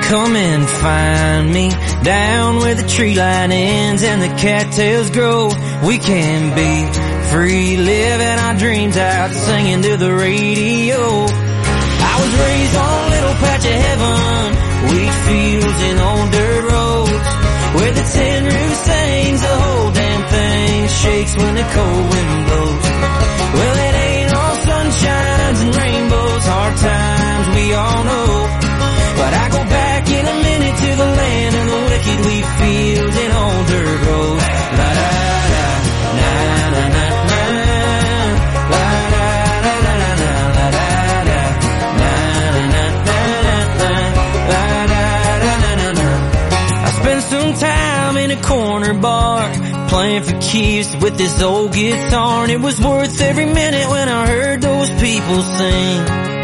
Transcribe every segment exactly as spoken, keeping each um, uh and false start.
Come and find me down where the tree line ends and the cattails grow. We can be free, living our dreams out, singing to the radio. I was raised on a little patch of heaven, wheat fields and old dirt roads, where the tin roof sings, the whole damn thing shakes when the cold wind blows. Well, it ain't all sunshines and rainbows, hard times we all know, but I go back in a minute to the land of the wicked, wheat fields and old dirt roads. La da da, na na na na, la da da da da da, la da da, na na na na na, la da da da da da. I spent some time in a corner bar playing for keeps with this old guitar, and it was worth every minute when I heard those people sing.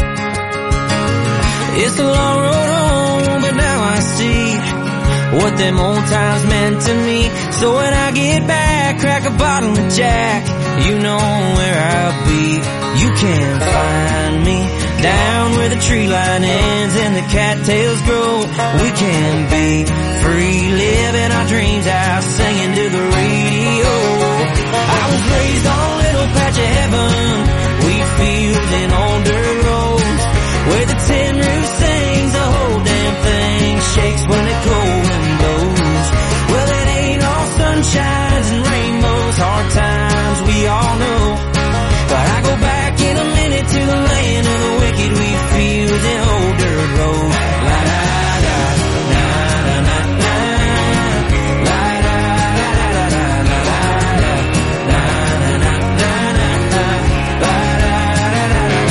It's a long road home, but now I see what them old times meant to me. So when I get back, crack a bottle of Jack, you know where I'll be. You can find me down where the tree line ends and the cattails grow. We can be free, living our dreams out, singing to the radio. I was raised on a little patch of heaven, wheat fields and old dirt roads, where the tin roof sings, the whole damn thing shakes when the cold wind blows. Well, it ain't all sunshines and rainbows, hard times we all know, but I go back in a minute to the land of the wicked, wheat fields and old dirt roads. La da da, na na na na, la da da da da, la da da, na na na na na, la da da da da.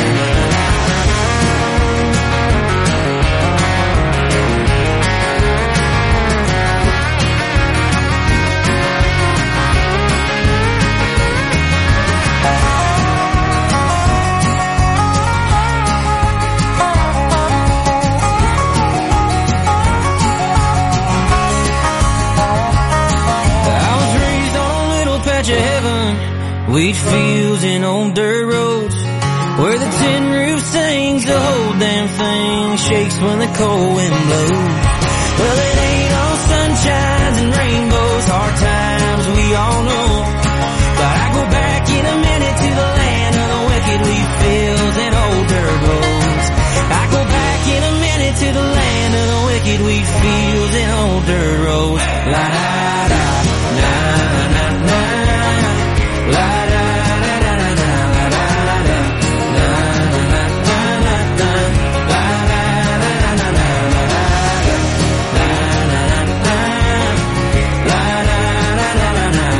Heaven, wheat fields and old dirt roads, where the tin roof sings, the whole damn thing shakes when the cold wind blows. Well, it ain't all sunshines and rainbows, hard times we all know, but I go back in a minute to the land of the wicked, wheat fields and old dirt roads. I go back in a minute to the land of the wicked, wheat fields and old dirt roads. La da da, na na na. La da da da da da, la da da, na na na na na, la da da da da da, la da da, na na na na, la da da da da da,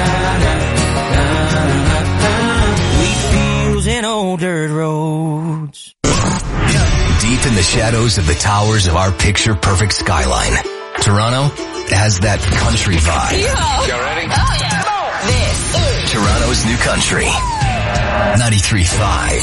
la da da, na na na. Wheat fields and old dirt roads. Deep in the shadows of the towers of our picture-perfect skyline, Toronto has that country vibe. Y'all ready? Oh yeah. This is Toronto's new country. ninety-three point five.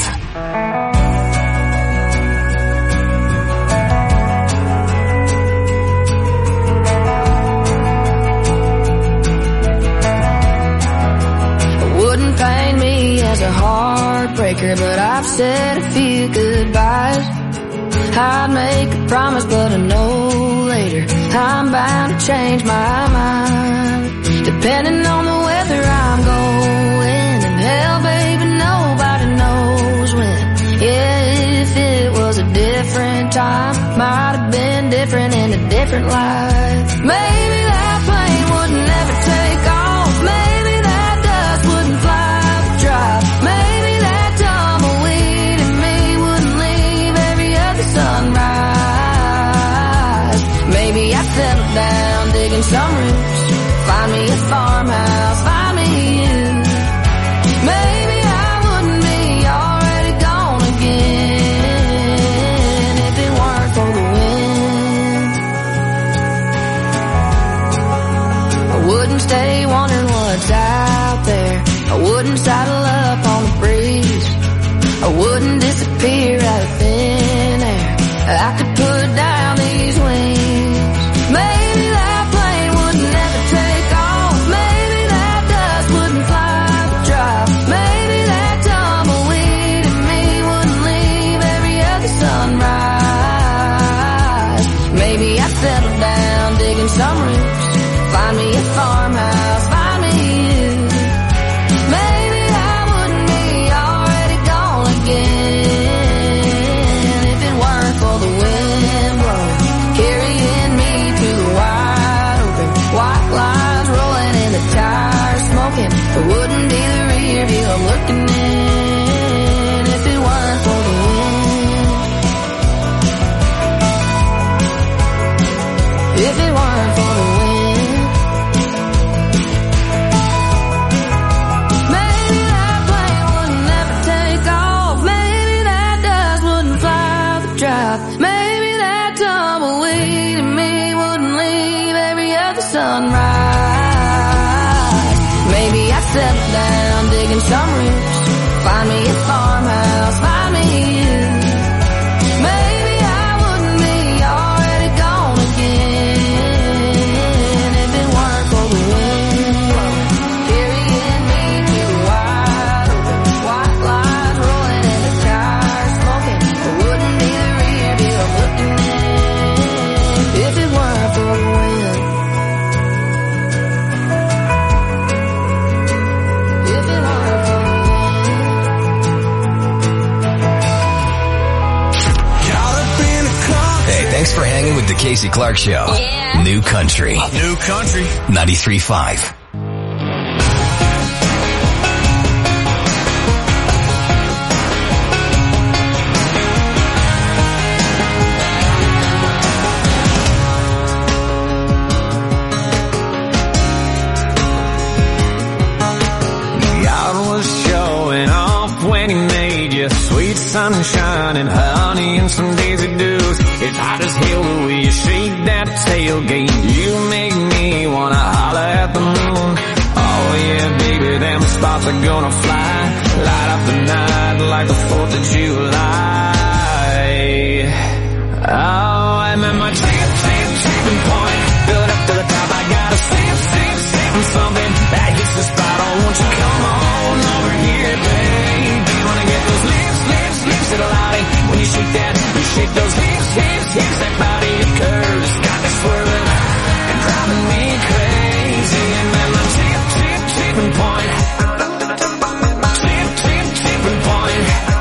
Wouldn't paint me as a heartbreaker, but I've said a few goodbyes. I'd make a promise, but I know later I'm bound to change my mind. Depending on the weather I'm going, and hell, baby, nobody knows when. Yeah, if it was a different time, might have been different in a different life. Maybe that plane wouldn't ever take off. Maybe that dust wouldn't fly the drive. Maybe that tumbleweed in me wouldn't leave every other sunrise. Maybe I settled down digging some roots, find me a farmhouse, find me you. Maybe I wouldn't be already gone again if it weren't for the wind. I wouldn't stay wondering what's out there. I wouldn't saddle up on the breeze. I wouldn't disappear out of thin air. I could put down these wings. Maybe that plane wouldn't ever take off. Maybe that dust wouldn't fly the drive. Maybe that tumbleweed in me wouldn't leave every other sunrise. Maybe Find me a farmhouse, find me you. Maybe I wouldn't be already gone again if it weren't for the wind blowing, carrying me to the wide open. White lines rolling in the tires, smoking. It wouldn't be the rear view I'm looking in if it weren't for the wind. If it weren't for the wind. Maybe that plane wouldn't ever take off. Maybe that dust wouldn't fly the drive. Maybe that tumbleweed in me wouldn't leave every other sunrise. Maybe I'd settle down digging some roots. Find me a farmhouse, find me you. Maybe I wouldn't be already gone again if it weren't for the wind blowing, carrying me to the wide open. White lines rolling in the tires, smoking. It wouldn't be the rear view I'm looking in if it weren't for the wind. If it weren't for the wind. Hey, thanks for hanging with the Casey Clark Show. Yeah. New Country. New Country. ninety-three point five. God was showing off when he made you. Sweet sunshine and honey and some daisy dukes. It's hot as hell the way you shake that tailgate. You make me wanna holler at the moon. Oh yeah, baby, them spots are gonna fly. Light up the night like the fourth of July. Oh, I'm at my trip, trip, tripping point. Build up to the top, I gotta sip, sip, sip on something that hits the spot. Oh, won't you come on over here, baby? Wanna get those lips, lips, lips at a lottie. When you shake that, you shake those hips, hips, hips. That body of curves got me swerving and driving me crazy. And then my tip, tip, tipping point. Tip, tip, tipping point.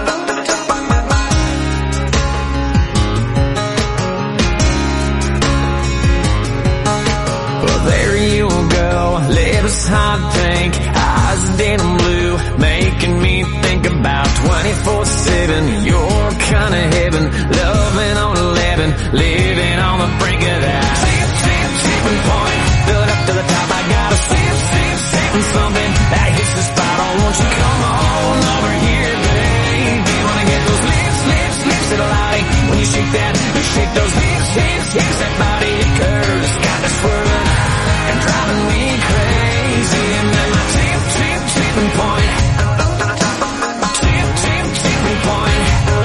Well, there you go, lips hot pink, eyes denim blue, making me think about twenty-four seven. You're kinda heaven, loving on eleven, living on the brink of that tip, tip, tipping point. Build up to the top, I gotta sip, sip, sip on something that hits the spot. Oh, won't you come on over here, baby? Wanna get those lips, lips, lips at a lottie. When you shake that, you shake those hips, hips, hips. That body of curves got me swerving and driving me crazy. And then my tip, tip, tipping point. Tip, tip, tipping point.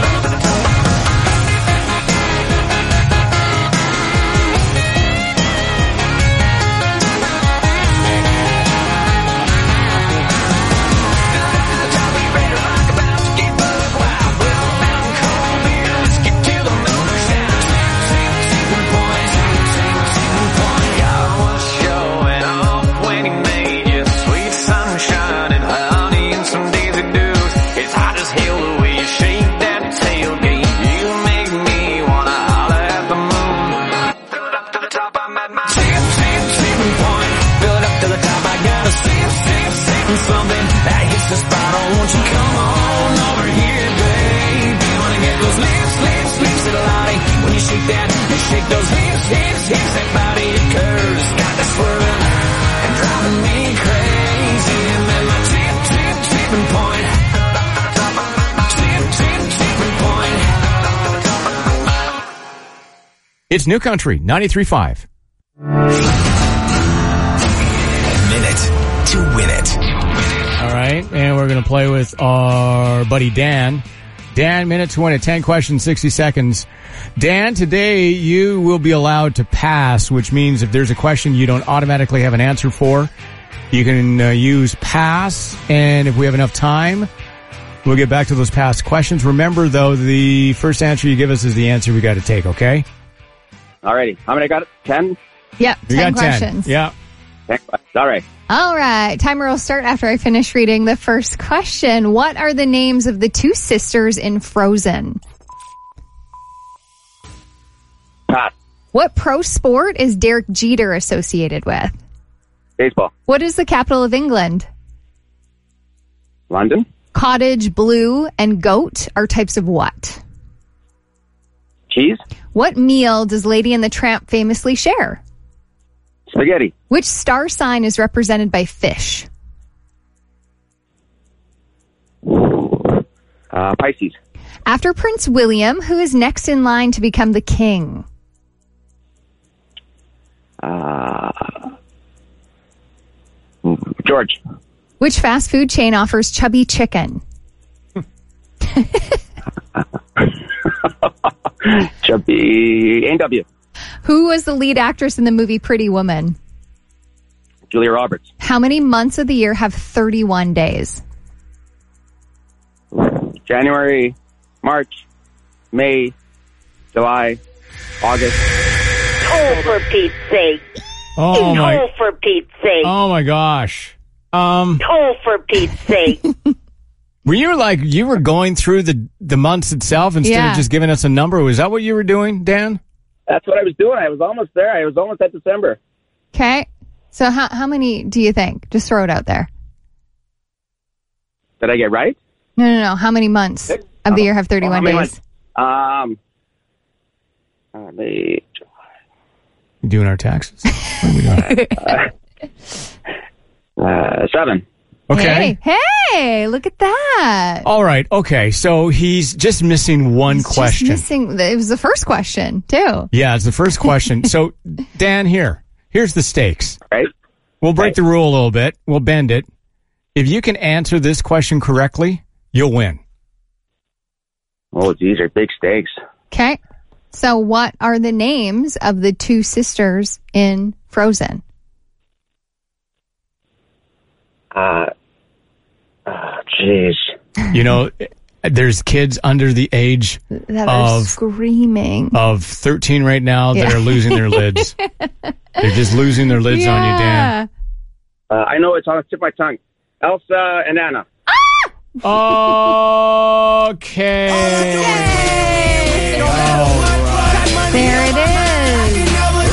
Something that hits the spot. Oh, won't you come on over here, baby? Wanna get those lips, lips, lips at a lottie. When you shake that, you shake those hips, hips, hips. That body of curves got me swerving and driving me crazy. And then my tip, tip, tipping point. Tip, tip, tipping point. It's New Country, ninety-three point five. Minute to win it. All right, and we're going to play with our buddy Dan. Dan, minute to win it, ten questions, sixty seconds. Dan, today you will be allowed to pass, which means if there's a question you don't automatically have an answer for, you can uh, use pass, and if we have enough time, we'll get back to those past questions. Remember, though, the first answer you give us is the answer we got to take, okay? Alrighty. How many I got? Ten? Yeah, You ten got questions. ten. Yeah. Thanks. All right. All right. Timer will start after I finish reading the first question. What are the names of the two sisters in Frozen? Pass. What pro sport is Derek Jeter associated with? Baseball. What is the capital of England? London. Cottage, blue, and goat are types of what? Cheese. What meal does Lady and the Tramp famously share? Spaghetti. Which star sign is represented by fish? Uh, Pisces. After Prince William, who is next in line to become the king? Uh, George. Which fast food chain offers chubby chicken? Chubby. A and W. Who was the lead actress in the movie Pretty Woman? Julia Roberts. How many months of the year have thirty-one days? January, March, May, July, August. Oh, for Pete's sake. Oh my. Oh, for Pete's sake. Oh my gosh. Um. Oh, for Pete's sake. Were you like you were going through the the months itself instead Yeah. of just giving us a number? Was that what you were doing, Dan? That's what I was doing. I was almost there. I was almost at December. Okay. So how how many do you think? Just throw it out there. Did I get right? No, no, no. How many months Six? of the Oh, year have oh, thirty-one how many days? months? Um, uh, May, You doing our taxes? What are we doing? uh, seven. Okay. Hey, hey, look at that. All right. Okay. So he's just missing one It's just question. missing. It was the first question, too. Yeah, it's the first question. So, Dan, here. Here's the stakes. Right? We'll break Right. the rule a little bit. We'll bend it. If you can answer this question correctly, you'll win. Oh, these are big stakes. Okay. So what are the names of the two sisters in Frozen? Uh, uh, jeez. You know, there's kids under the age That are Of- screaming. of thirteen right now that Yeah. are losing their lids. They're just losing their lids on you, Dan. Uh, I know it's on the tip of my tongue. Elsa and Anna. Okay. There it is.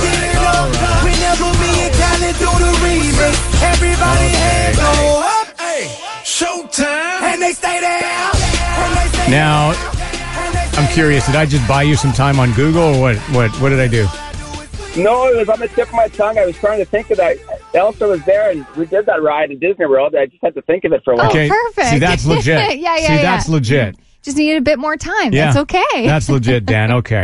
Now, I'm curious. Did I just buy you some time on Google, or what? What? What did I do? No, it was on the tip of my tongue. I was trying to think of that. Elsa was there, and we did that ride in Disney World. I just had to think of it for a while. Okay. perfect. See, that's legit. Yeah, yeah, See, yeah. that's legit. Just needed a bit more time. Yeah. That's okay. That's legit, Dan. Okay.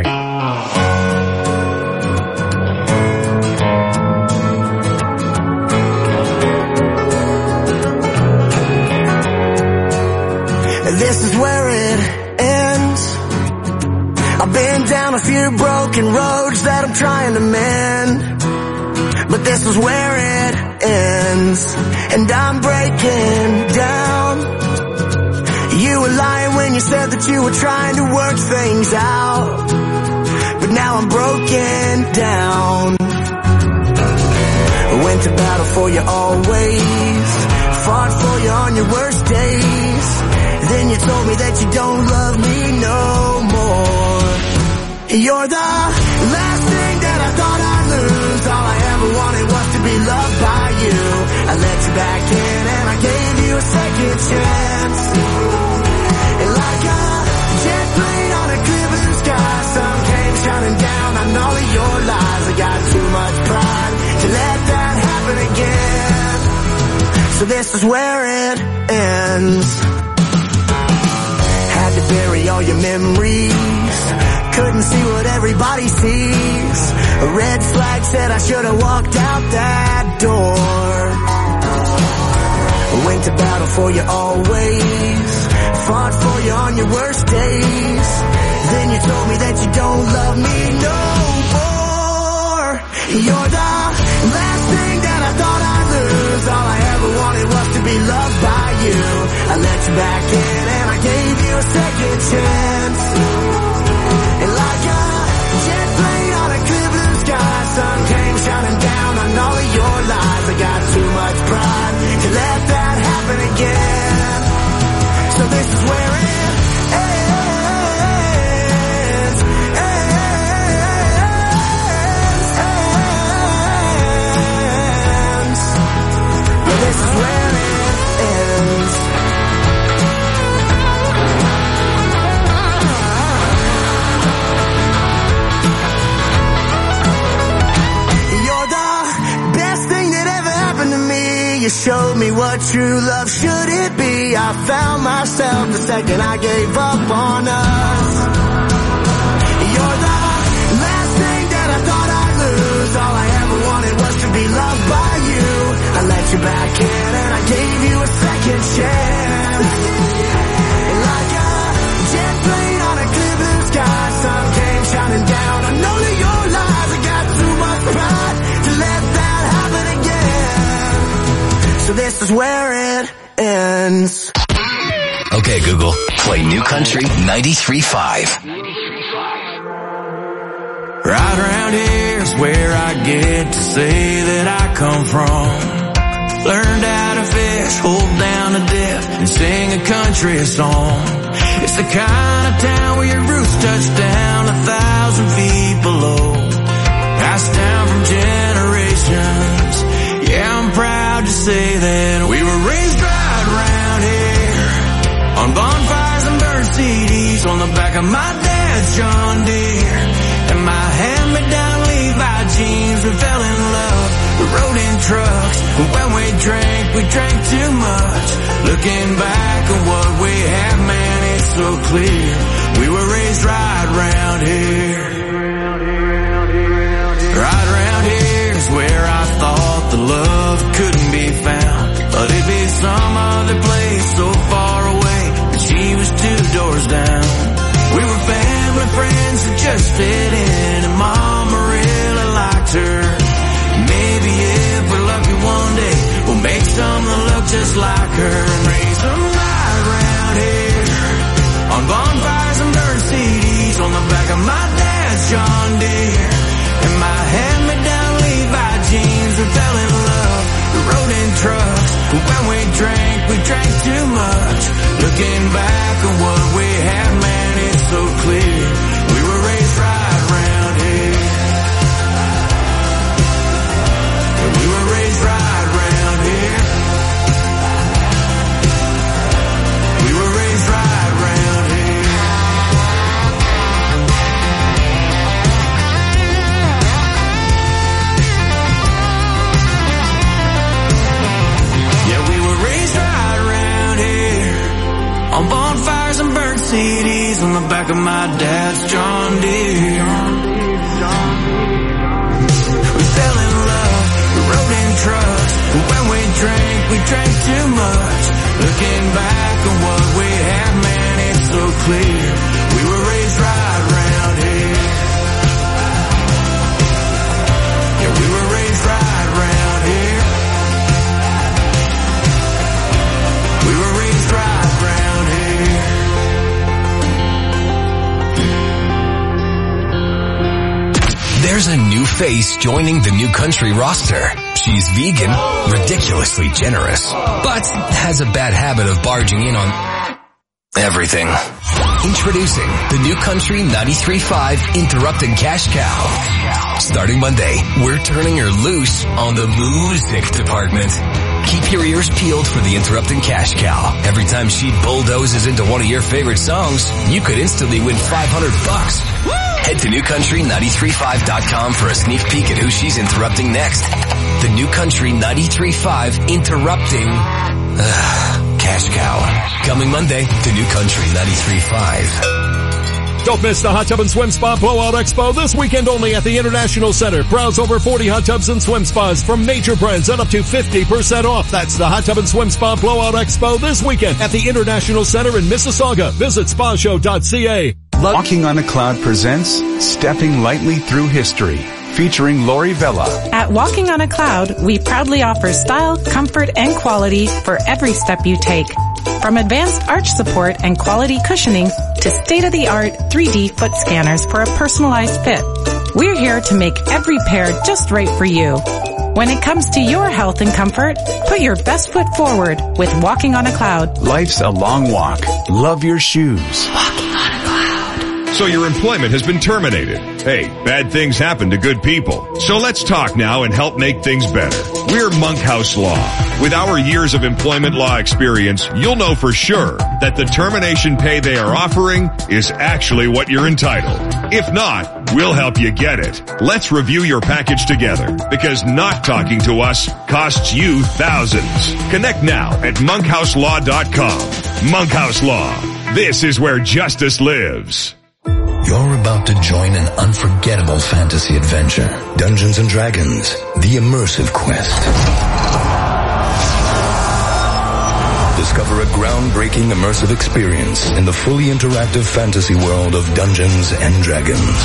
This is where it ends. I've been down a few broken roads that I'm trying to mend, but this is where it ends, and I'm breaking down. You were lying when you said that you were trying to work things out, but now I'm broken down. I went to battle for you always, fought for you on your worst days. Then you told me that you don't love me no more. You're the last thing that I thought I'd lose. All I ever wanted was to be loved by you. I let you back in and I gave you a second chance. And like a jet plane on a clear blue sky, sun came shining down on all of your lies. I got too much pride to let that happen again. So this is where it ends. Had to bury all your memories, couldn't see what everybody sees. A red flag said I should have walked out that door. I went to battle for you always, fought for you on your worst days. Then you told me that you don't love me no more. You're the last thing that I thought I'd lose. All I ever wanted was to be loved by you. I let you back in and I gave you a second chance. And like a jet plane on a clear blue sky, sun came shining down on all of your lies. I got showed me what true love should it be. I found myself the second I gave up on us. You're the last thing that I thought I'd lose. All I ever wanted was to be loved by you. I let you back in and I gave you a second chance. Like a jet plane on a clear blue sky, sun came shining down. I know that your lies, I got too much pride to let that happen again. So this is where it ends. Okay, Google, play New Country ninety-three point five. Right around here's where I get to say that I come from. Learned how to fish, hold down a dip, and sing a country song. It's the kind of town where your roots touch down a thousand feet below. Passed down from generations. Yeah, I'm proud to say that we were raised right around here. On bonfires and bird C Ds, on the back of my dad's John Deere. And my hand-me-down Levi jeans, we fell in love. We rode in trucks, and when we drank, we drank too much. Looking back at what we have, man, it's so clear. We were raised right around here. Right around here's where I thought the love couldn't be found. But it'd be some other place so far away that she was two doors down. We were family friends who just fit in, and Mama really liked her. Maybe if we're lucky one day, we'll make some that look just like her and raise them right around here. On bonfires and bird C Ds, on the back of my dad's John Deere. And my hand-me-down Levi jeans, we fell in love. We rode in trucks, but when we drank, we drank too much. Looking back on what we had, man, it's so clear. We were raised right around here. And we were raised right around here. We were raised right around here. Yeah, we were raised right around here. On bonfires and burnt C Ds, on the back of my dad's John Deere. We fell in love, we rode in trucks, but when we drank, we drank too much. Looking back on what we had, man, it's so clear. We were raised right around here. Yeah, we were raised right around here. We were raised right around here. There's a new face joining the New Country roster. She's vegan, ridiculously generous, but has a bad habit of barging in on everything. Introducing the New Country ninety-three point five Interrupted Cash Cow. Starting Monday, we're turning her loose on the music department. Keep your ears peeled for the Interrupted Cash Cow. Every time she bulldozes into one of your favorite songs, you could instantly win five hundred bucks. Head to new country ninety-three point five dot com for a sneak peek at who she's interrupting next. The New Country ninety-three point five Interrupting uh, Cash Cow. Coming Monday to New Country ninety-three point five. Don't miss the Hot Tub and Swim Spa Blowout Expo this weekend only at the International Center. Browse over forty hot tubs and swim spas from major brands at up to fifty percent off. That's the Hot Tub and Swim Spa Blowout Expo this weekend at the International Center in Mississauga. Visit spa show dot c a. Walking on a Cloud presents Stepping Lightly Through History, featuring Lori Vella. At Walking on a Cloud, we proudly offer style, comfort, and quality for every step you take. From advanced arch support and quality cushioning to state-of-the-art three D foot scanners for a personalized fit, we're here to make every pair just right for you. When it comes to your health and comfort, put your best foot forward with Walking on a Cloud. Life's a long walk. Love your shoes. Walking on a Cloud. So your employment has been terminated. Hey, bad things happen to good people. So let's talk now and help make things better. We're Monkhouse Law. With our years of employment law experience, you'll know for sure that the termination pay they are offering is actually what you're entitled. If not, We'll help you get it. Let's review your package together, because not talking to us costs you thousands. Connect now at monkhouse law dot com. Monkhouse Law. This is where justice lives. You're about to join an unforgettable fantasy adventure. Dungeons and Dragons, the immersive quest. Discover a groundbreaking immersive experience in the fully interactive fantasy world of Dungeons and Dragons.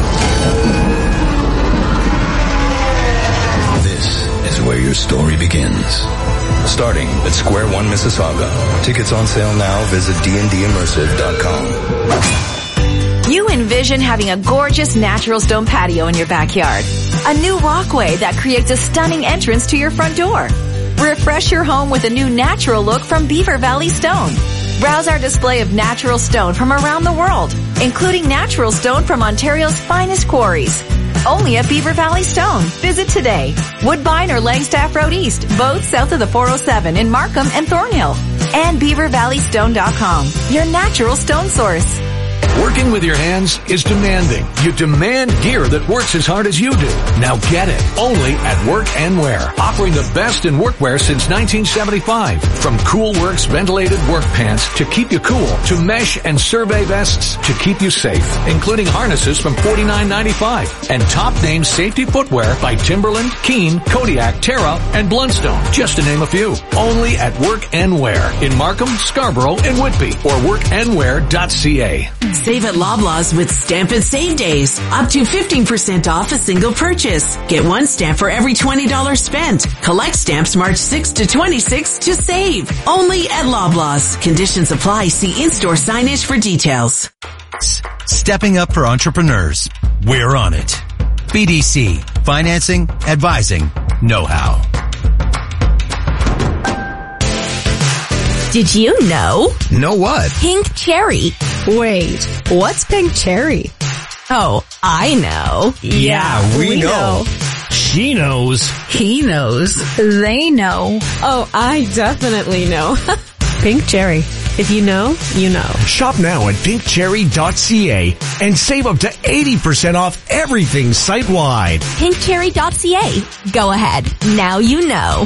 This is where your story begins. Starting at Square One Mississauga. Tickets on sale now. Visit d n d immersive dot com. You envision having a gorgeous natural stone patio in your backyard. A new walkway that creates a stunning entrance to your front door. Refresh your home with a new natural look from Beaver Valley Stone. Browse our display of natural stone from around the world, including natural stone from Ontario's finest quarries. Only at Beaver Valley Stone. Visit today. Woodbine or Langstaff Road East, both south of the four oh seven in Markham and Thornhill. And beaver valley stone dot com, your natural stone source. Working with your hands is demanding. You demand gear that works as hard as you do. Now get it. Only at Work and Wear. Offering the best in workwear since nineteen seventy-five. From Cool Works ventilated work pants to keep you cool, to mesh and survey vests to keep you safe, including harnesses from forty-nine ninety-five. And top name safety footwear by Timberland, Keen, Kodiak, Terra, and Blundstone, just to name a few. Only at Work and Wear in Markham, Scarborough, and Whitby, or work and wear dot c a. Save at Loblaws with Stamp and Save Days. Up to fifteen percent off a single purchase. Get one stamp for every twenty dollars spent. Collect stamps March sixth to twenty-sixth to save. Only at Loblaws. Conditions apply. See in-store signage for details. Stepping up for entrepreneurs. We're on it. B D C. Financing, advising, know-how. Did you know? Know what? Pink cherry. Wait, what's pink cherry? Oh, I know. Yeah, we, we know. know. She knows. He knows. They know. Oh, I definitely know. Pink cherry. If you know, you know. Shop now at pink cherry dot c a and save up to eighty percent off everything site-wide. pink cherry dot c a. Go ahead. Now you know.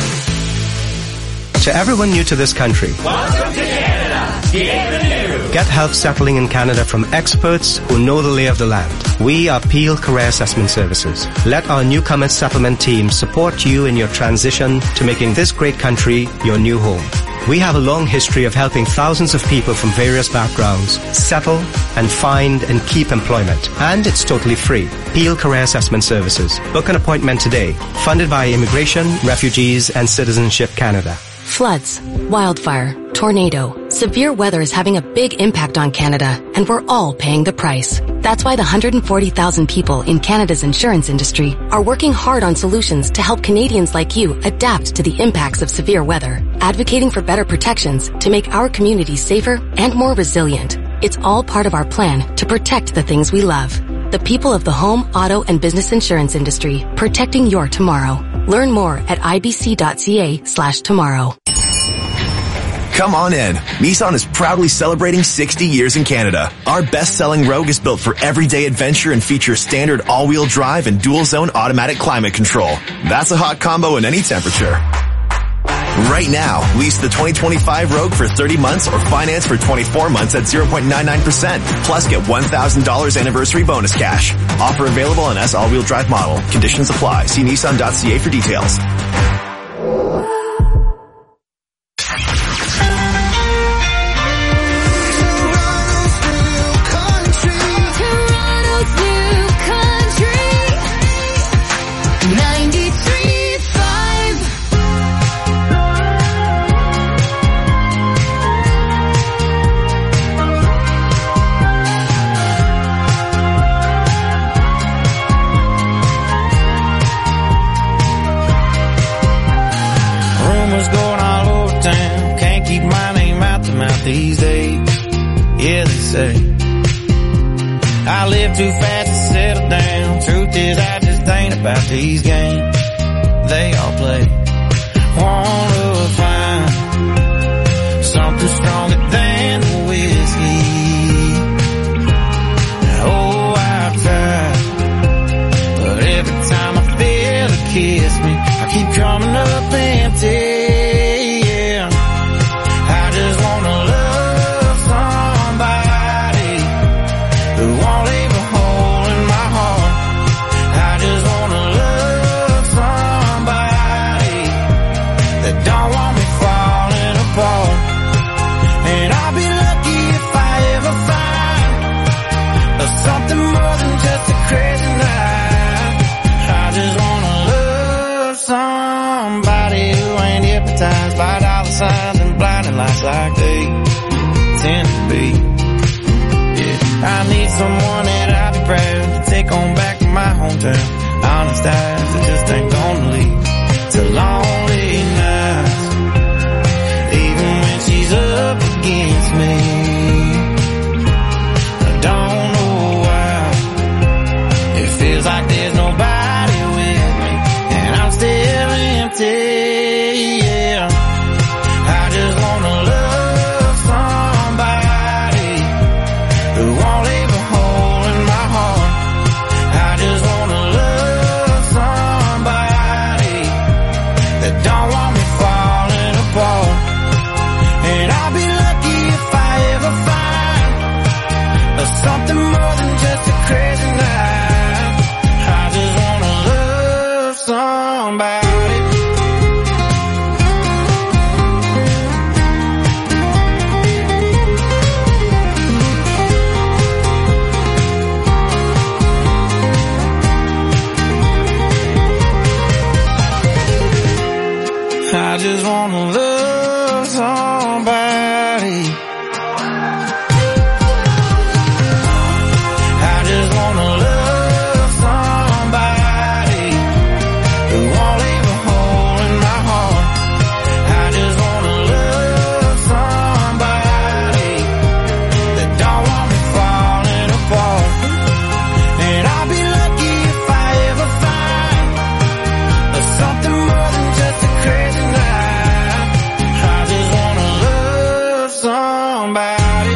To everyone new to this country, welcome to Canada. Bienvenue. Get help settling in Canada from experts who know the lay of the land. We are Peel Career Assessment Services. Let our newcomer settlement team support you in your transition to making this great country your new home. We have a long history of helping thousands of people from various backgrounds settle and find and keep employment. And it's totally free. Peel Career Assessment Services. Book an appointment today. Funded by Immigration, Refugees and Citizenship Canada. Floods, wildfire, tornado. Severe weather is having a big impact on Canada, and we're all paying the price. That's why the one hundred forty thousand people in Canada's insurance industry are working hard on solutions to help Canadians like you adapt to the impacts of severe weather, advocating for better protections to make our communities safer and more resilient. It's all part of our plan to protect the things we love. The people of the home, auto, and business insurance industry, protecting your tomorrow. Learn more at i b c dot c a slash tomorrow. Come on in. Nissan is proudly celebrating sixty years in Canada. Our best-selling Rogue is built for everyday adventure and features standard all-wheel drive and dual-zone automatic climate control. That's a hot combo in any temperature. Right now, lease the twenty twenty-five Rogue for thirty months or finance for twenty-four months at zero point nine nine percent. Plus get one thousand dollars anniversary bonus cash. Offer available on S all-wheel drive model. Conditions apply. See nissan dot c a for details. These days, yeah, they say I live too fast to settle down. Truth is, I just ain't about these games they all play. Wanna find something stronger than the whiskey. Oh, I've tried. keep coming up empty. Yeah. I just wanna love somebody who won't leave a hole in my heart. I just wanna love somebody that don't want me falling apart. And I'll be lucky if I ever find something more than just a crazy night. I just wanna love somebody who ain't hypnotized by dollar signs and blinding lights like they tend to be. Yeah, I need someone that I'll be proud to take on back to my hometown. Honest eyes that just ain't gonna leave to lonely nights, even when she's up against me. I don't know why it feels like there's nobody with me, and I'm still empty. Yeah, I just wanna love somebody who won't leave a hole in my heart. I just wanna love somebody that don't want me falling apart. And I'll be lucky if I ever find something more than just a crazy night. I just wanna love somebody. I just wanna love somebody. I just wanna love somebody who won't leave a hole in my heart. I just wanna love somebody that don't want me falling apart. And I'll be lucky if I ever find something more than just a crazy night. I just wanna love somebody.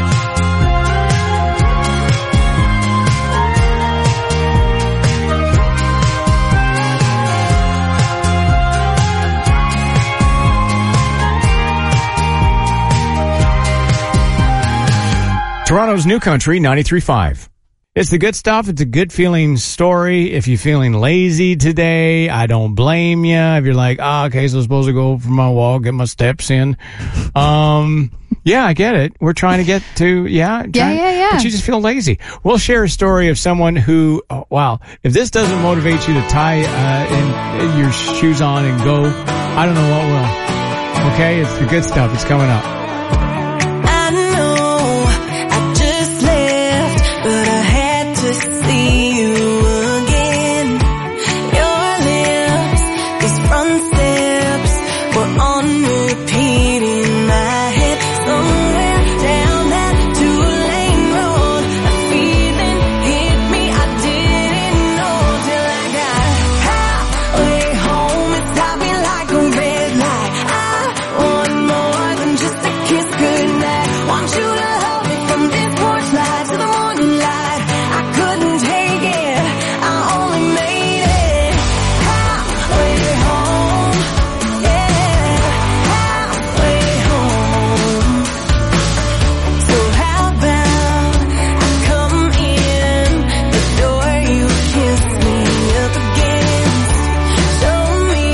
Toronto's New Country ninety-three point five. It's the good stuff. It's a good feeling story. If you're feeling lazy today, I don't blame you. If you're like, ah, okay, so I'm supposed to go for my walk, get my steps in. Um, yeah, I get it. We're trying to get to, yeah. Yeah, trying- yeah, yeah. But you just feel lazy. We'll share a story of someone who, oh, wow, if this doesn't motivate you to tie uh, in, in your shoes on and go, I don't know what will. Okay, it's the good stuff. It's coming up. I know I just left, but I had to see you again. Your lips, those front steps were on repeat in my head. Somewhere down that two-lane road, a feeling hit me I didn't know till I got halfway home. It stopped me like a red light. I want more than just a kiss goodnight. Want you to hold me from this porch light to the morning light. I couldn't take it, I only made it halfway home. Yeah, halfway home. So how about I come in the door you kissed me up against? Show me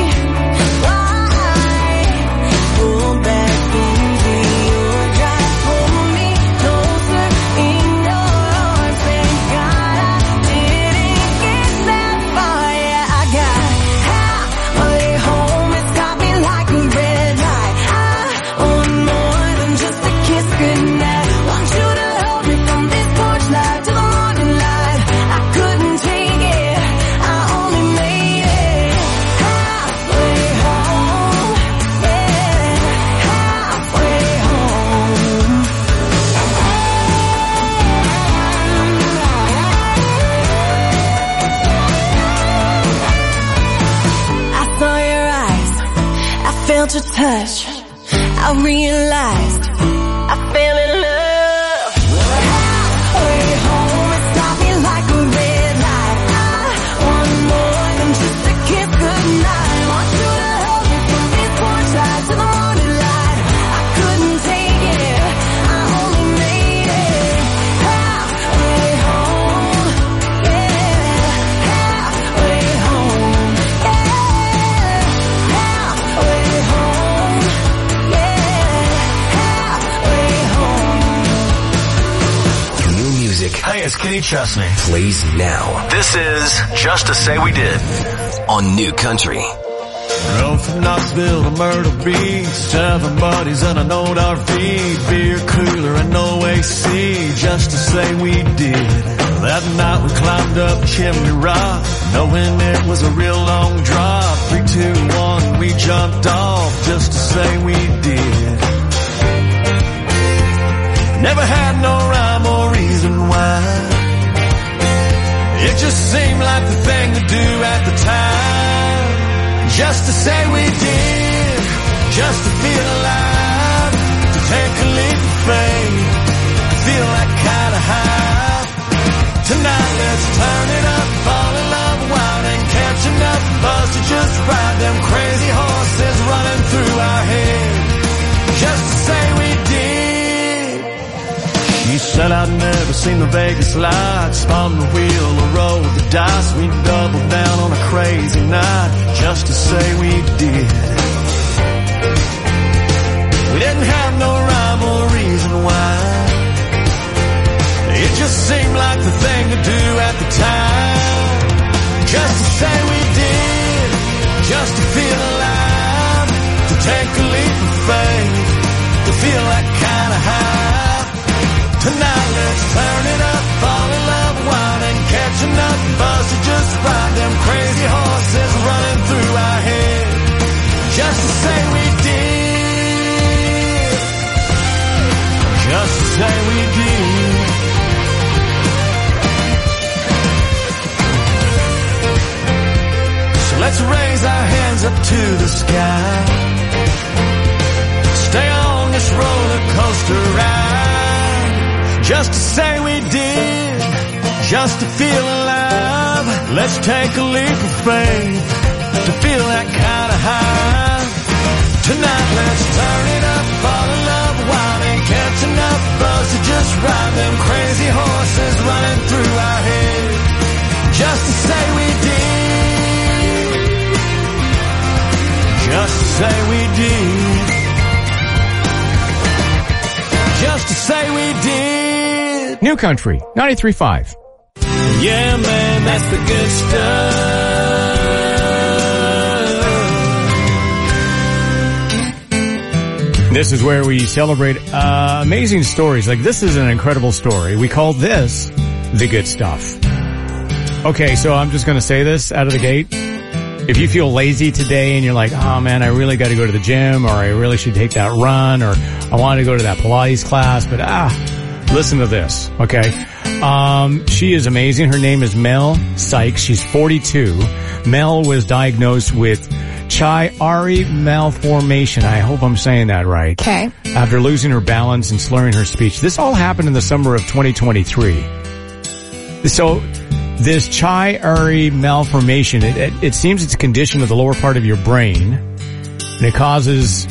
why. Pull back into your drive, pull me closer in your arms. Thank God I didn't get that far. Yeah, I got halfway home. It stopped me like a red light. I want more than just a kiss goodnight. Want you to hold me from this porch light to the morning light. I couldn't take it, I only made it halfway home. Yeah, halfway home. I saw your eyes, I felt your touch, I realized I fell in love. Halfway home, it stopped me like a red light. I want more than just a kiss goodnight. Guys, can you trust me? Plays now. This is Just to Say We Did on New Country. Drove from Knoxville to Myrtle Beach, seven buddies and an old R V, beer cooler and no A C, just to say we did. That night we climbed up Chimney Rock, knowing it was a real long drop. Three, two, one, we jumped off, just to say we did. Never had no rhyme or reason why. It just seemed like the thing to do at the time. Just to say we did, just to feel alive, to take a leap of faith, to feel that kind of high. Tonight let's turn it up, fall in love wild and catch enough buzz to just ride them crazy horses running through our head. Just to say we did. She said I'd never seen the Vegas lights, spun the wheel or rolled the dice. We doubled down on a crazy night, just to say we did. We didn't have no rhyme or reason why. It just seemed like the thing to do at the time. Just to say we did, just to feel alive, to take a leap of faith, to feel that kind of high. Tonight let's turn it up, fall in love wild and catch enough buzz to just ride them crazy horses running through our head. Just to say we did, just to say we did. So let's raise our hands up to the sky, stay on this roller coaster ride. Just to say we did, just to feel alive. Let's take a leap of faith, to feel that kind of high. Tonight let's turn it up, fall in love wild and catch enough buzz to just ride them crazy horses running through our head. Just to say we did, just to say we did, just to say we did. New Country, ninety-three point five. Yeah, man, that's the good stuff. This is where we celebrate uh, amazing stories. Like, this is an incredible story. We call this the good stuff. Okay, so I'm just going to say this out of the gate. If you feel lazy today and you're like, oh man, I really got to go to the gym, or I really should take that run, or I want to go to that Pilates class, but ah, listen to this, okay? Um, she is amazing. Her name is Mel Sykes. She's forty-two. Mel was diagnosed with Chiari malformation. I hope I'm saying that right. Okay. After losing her balance and slurring her speech. This all happened in the summer of twenty twenty-three. So this Chiari malformation, it, it, it seems it's a condition of the lower part of your brain, and it causes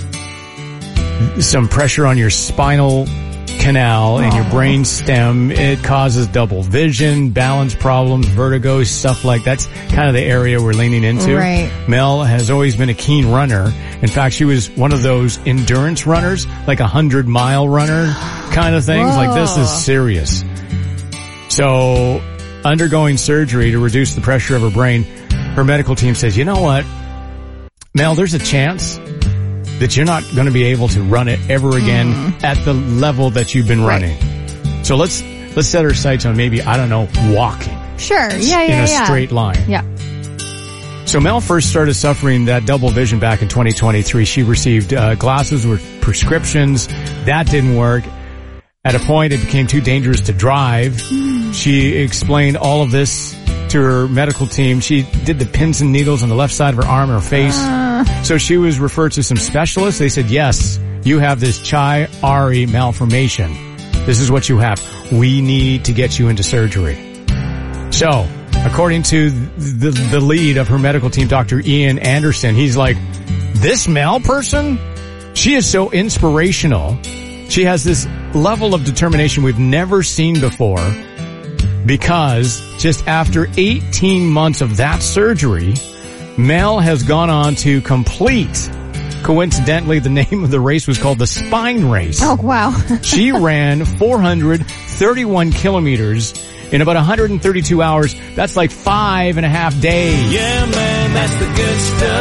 some pressure on your spinal canal and your brain stem. It causes double vision, balance problems, vertigo, stuff like that. That's kind of the area we're leaning into. Right. Mel has always been a keen runner. In fact, she was one of those endurance runners, like a hundred mile runner kind of things. Whoa. Like, this is serious. So, undergoing surgery to reduce the pressure of her brain, her medical team says, you know what, Mel, there's a chance that you're not going to be able to run it ever again mm. at the level that you've been running. Right. So let's let's set our sights on maybe, I don't know, walking. Sure, yeah, yeah, in a yeah. straight line. Yeah. So Mel first started suffering that double vision back in twenty twenty-three. She received uh, glasses with prescriptions. That didn't work. At a point, it became too dangerous to drive. Mm. She explained all of this to her medical team. She did the pins and needles on the left side of her arm and her face. Uh. So she was referred to some specialists. They said, yes, you have this Chiari malformation. This is what you have. We need to get you into surgery. So, according to the, the lead of her medical team, Doctor Ian Anderson, he's like, this Mel person, she is so inspirational. She has this level of determination we've never seen before, because just after eighteen months of that surgery, Mel has gone on to complete Coincidentally, the name of the race was called the Spine Race. Oh, wow. She ran four hundred thirty-one kilometers in about one hundred thirty-two hours. That's like five and a half days. Yeah, man, that's the good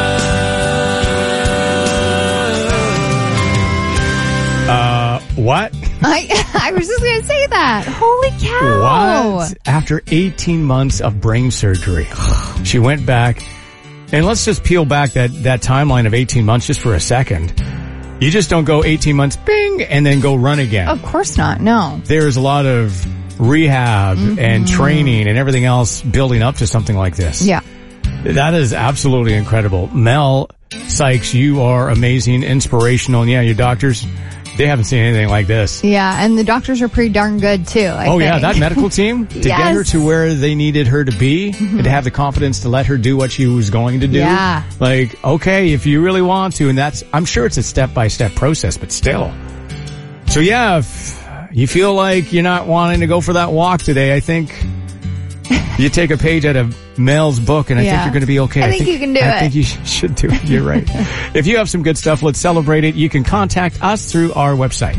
stuff. Uh, what? I I was just going to say that. Holy cow. What? After eighteen months of brain surgery, she went back. And let's just peel back that, that timeline of eighteen months just for a second. You just don't go eighteen months, bing, and then go run again. Of course not, no. There's a lot of rehab mm-hmm. and training and everything else building up to something like this. Yeah. That is absolutely incredible. Mel Sykes, you are amazing, inspirational, and yeah, your doctors, they haven't seen anything like this. Yeah, and the doctors are pretty darn good too, I Oh think. yeah, that medical team, to yes. get her to where they needed her to be, mm-hmm. and to have the confidence to let her do what she was going to do. Yeah. Like, okay, if you really want to, and that's, I'm sure it's a step-by-step process, but still. So yeah, if you feel like you're not wanting to go for that walk today, I think you take a page out of Mel's book, and I yeah. think you're going to be okay. I, I think, think you can do I it. I think you should do it. You're right. If you have some good stuff, let's celebrate it. You can contact us through our website.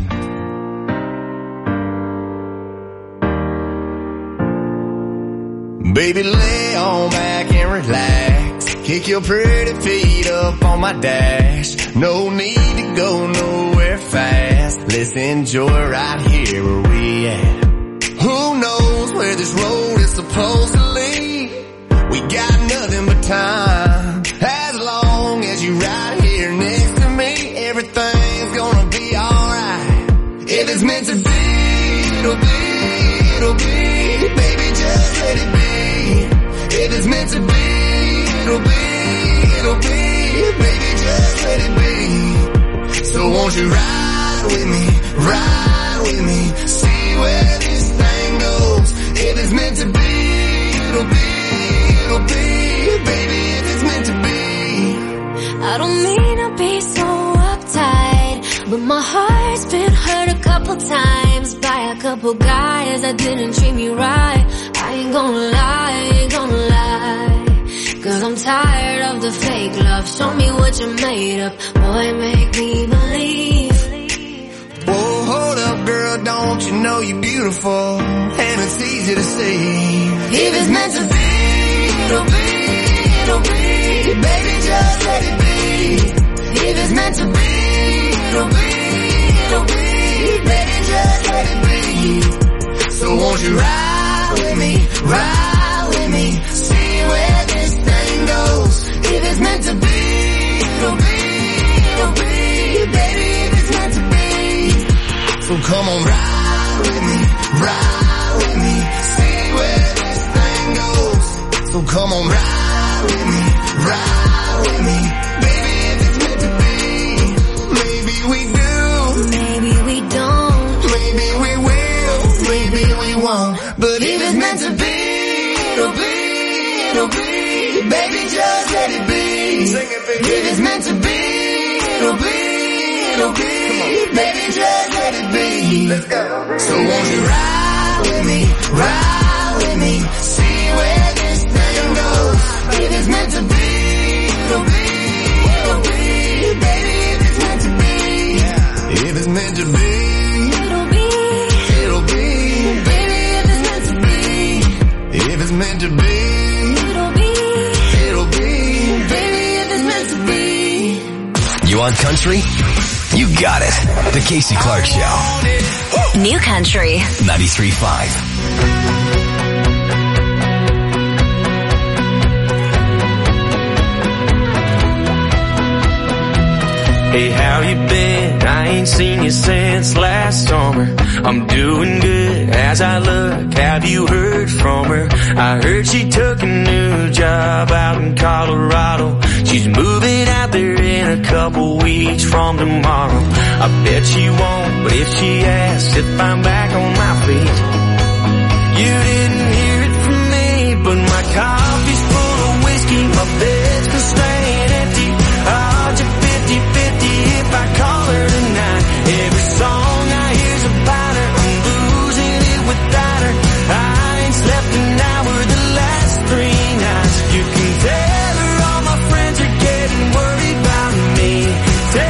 Baby, lay on back and relax. Kick your pretty feet up on my dash. No need to go nowhere fast. Let's enjoy right here where we at. Who knows where this road is supposed to lead? We got nothing but time. As long as you right here next to me, everything's gonna be alright. If it's meant to be, it'll be, it'll be. Baby, just let it be. If it's meant to be, it'll be, it'll be. Baby, just let it be. So won't you ride with me, ride with me, see where this thing goes. If it's meant to be, it'll be, it'll be. Baby, if it's meant to be. I don't mean to be so uptight, but my heart's been hurt a couple times by a couple guys that didn't treat me right. I ain't gonna lie, I ain't gonna lie, cause I'm tired of the fake love. Show me what you're made of, boy, make me believe. Whoa, hold up, girl, don't you know you're beautiful, and it's easy to see. If it's meant to be, it'll be, it'll be. Baby, just let it be. If it's meant to be, it'll be, it'll be. Baby, just let it be. So won't you ride with me, ride with me, see where this thing goes. If it's meant to be, it'll be, it'll be. Baby, if it's meant to be. So come on, ride with me, ride with me, see where this thing goes. So come on, ride with me, ride with me. Baby, if it's meant to be. Maybe we do, maybe we don't, maybe we will, maybe we won't. But if it's meant to be, it'll be, it'll be. Baby, just let it be. Sing it, baby. If it's meant to be, it'll be, it'll be. Baby, just let it be. Let's go. So won't you ride with me, ride with me, see where this thing goes. If it's meant to be, it'll be, it'll be. Baby, if it's meant to be, yeah. If it's meant to be, it'll be, it'll be. Baby, if it's meant to be, if it's meant to be, it'll be, it'll be. Baby, if it's meant to be. You want country? You got it. The Casey Clark Show. New Country. ninety-three point five. Hey, how you been? I ain't seen you since last summer. I'm doing good as I look. Have you heard from her? I heard she took a new job out in Colorado. She's moving out there in a couple weeks from tomorrow. I bet she won't, but if she asks if I'm back on my feet, you didn't hear it from me, but my coffee's full of whiskey, my bed's been staying empty. I'll just fifty fifty if I call her tonight. Every song I hear's about her, I'm losing it without her. I ain't slept an hour the last three nights. You can tell her all my friends are getting worried about me. Tell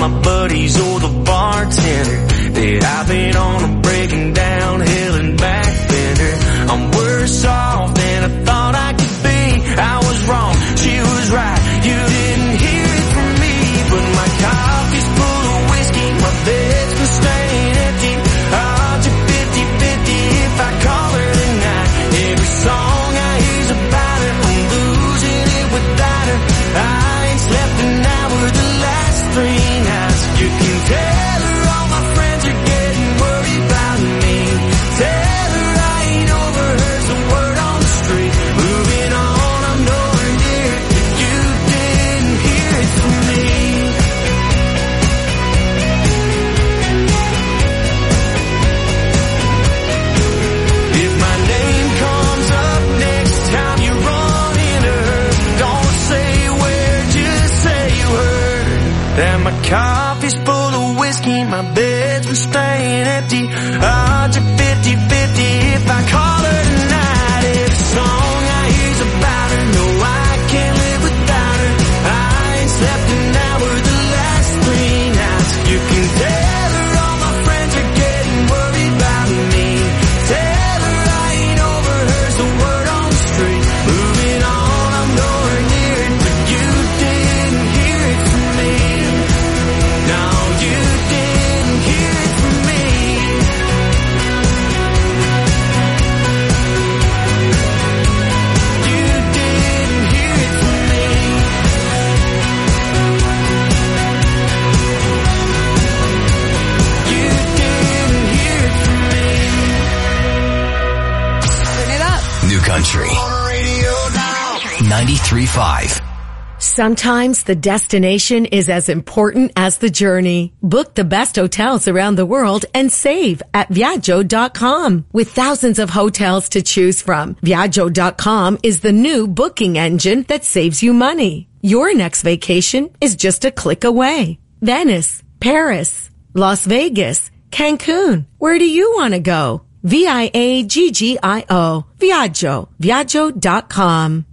my buddies or the bartender that I've been on a breaking down hill and back bender. I'm worse off than I thought I could be. I was wrong, she was right. You didn't hear it from me, but my coffee's full of whiskey, my bed's been staying empty. Odds are fifty-fifty if I call her tonight. Every song I hear's about her, I'm losing it without her. I ain't slept an hour the last three nights. You can tell her all my friends are getting worried about me. Tell her I ain't overheard the word on the street. Moving on, I'm nowhere near it, but you didn't hear it from me. If my name comes up next time you run into her, don't say where, just say you heard that my coffee's full of whiskey, my bed's been staying empty. Odds are fifty-fifty if I call her tonight. Every song I hear's about her, no I can't live without her. I ain't slept an hour the last three nights. You can tell her all my friends are getting worried about me. Tell her I ain't overheard the word on the street. Moving on, I'm nowhere near it, but you didn't hear it from me. No, you didn't hear it from me. You didn't hear it from me. You didn't hear it from me. Turn it up. New Country. ninety-three point five. Sometimes the destination is as important as the journey. Book the best hotels around the world and save at Viaggio dot com. With thousands of hotels to choose from, Viaggio dot com is the new booking engine that saves you money. Your next vacation is just a click away. Venice, Paris, Las Vegas, Cancun. Where do you want to go? V I A G G I O. Viaggio. Viaggio dot com.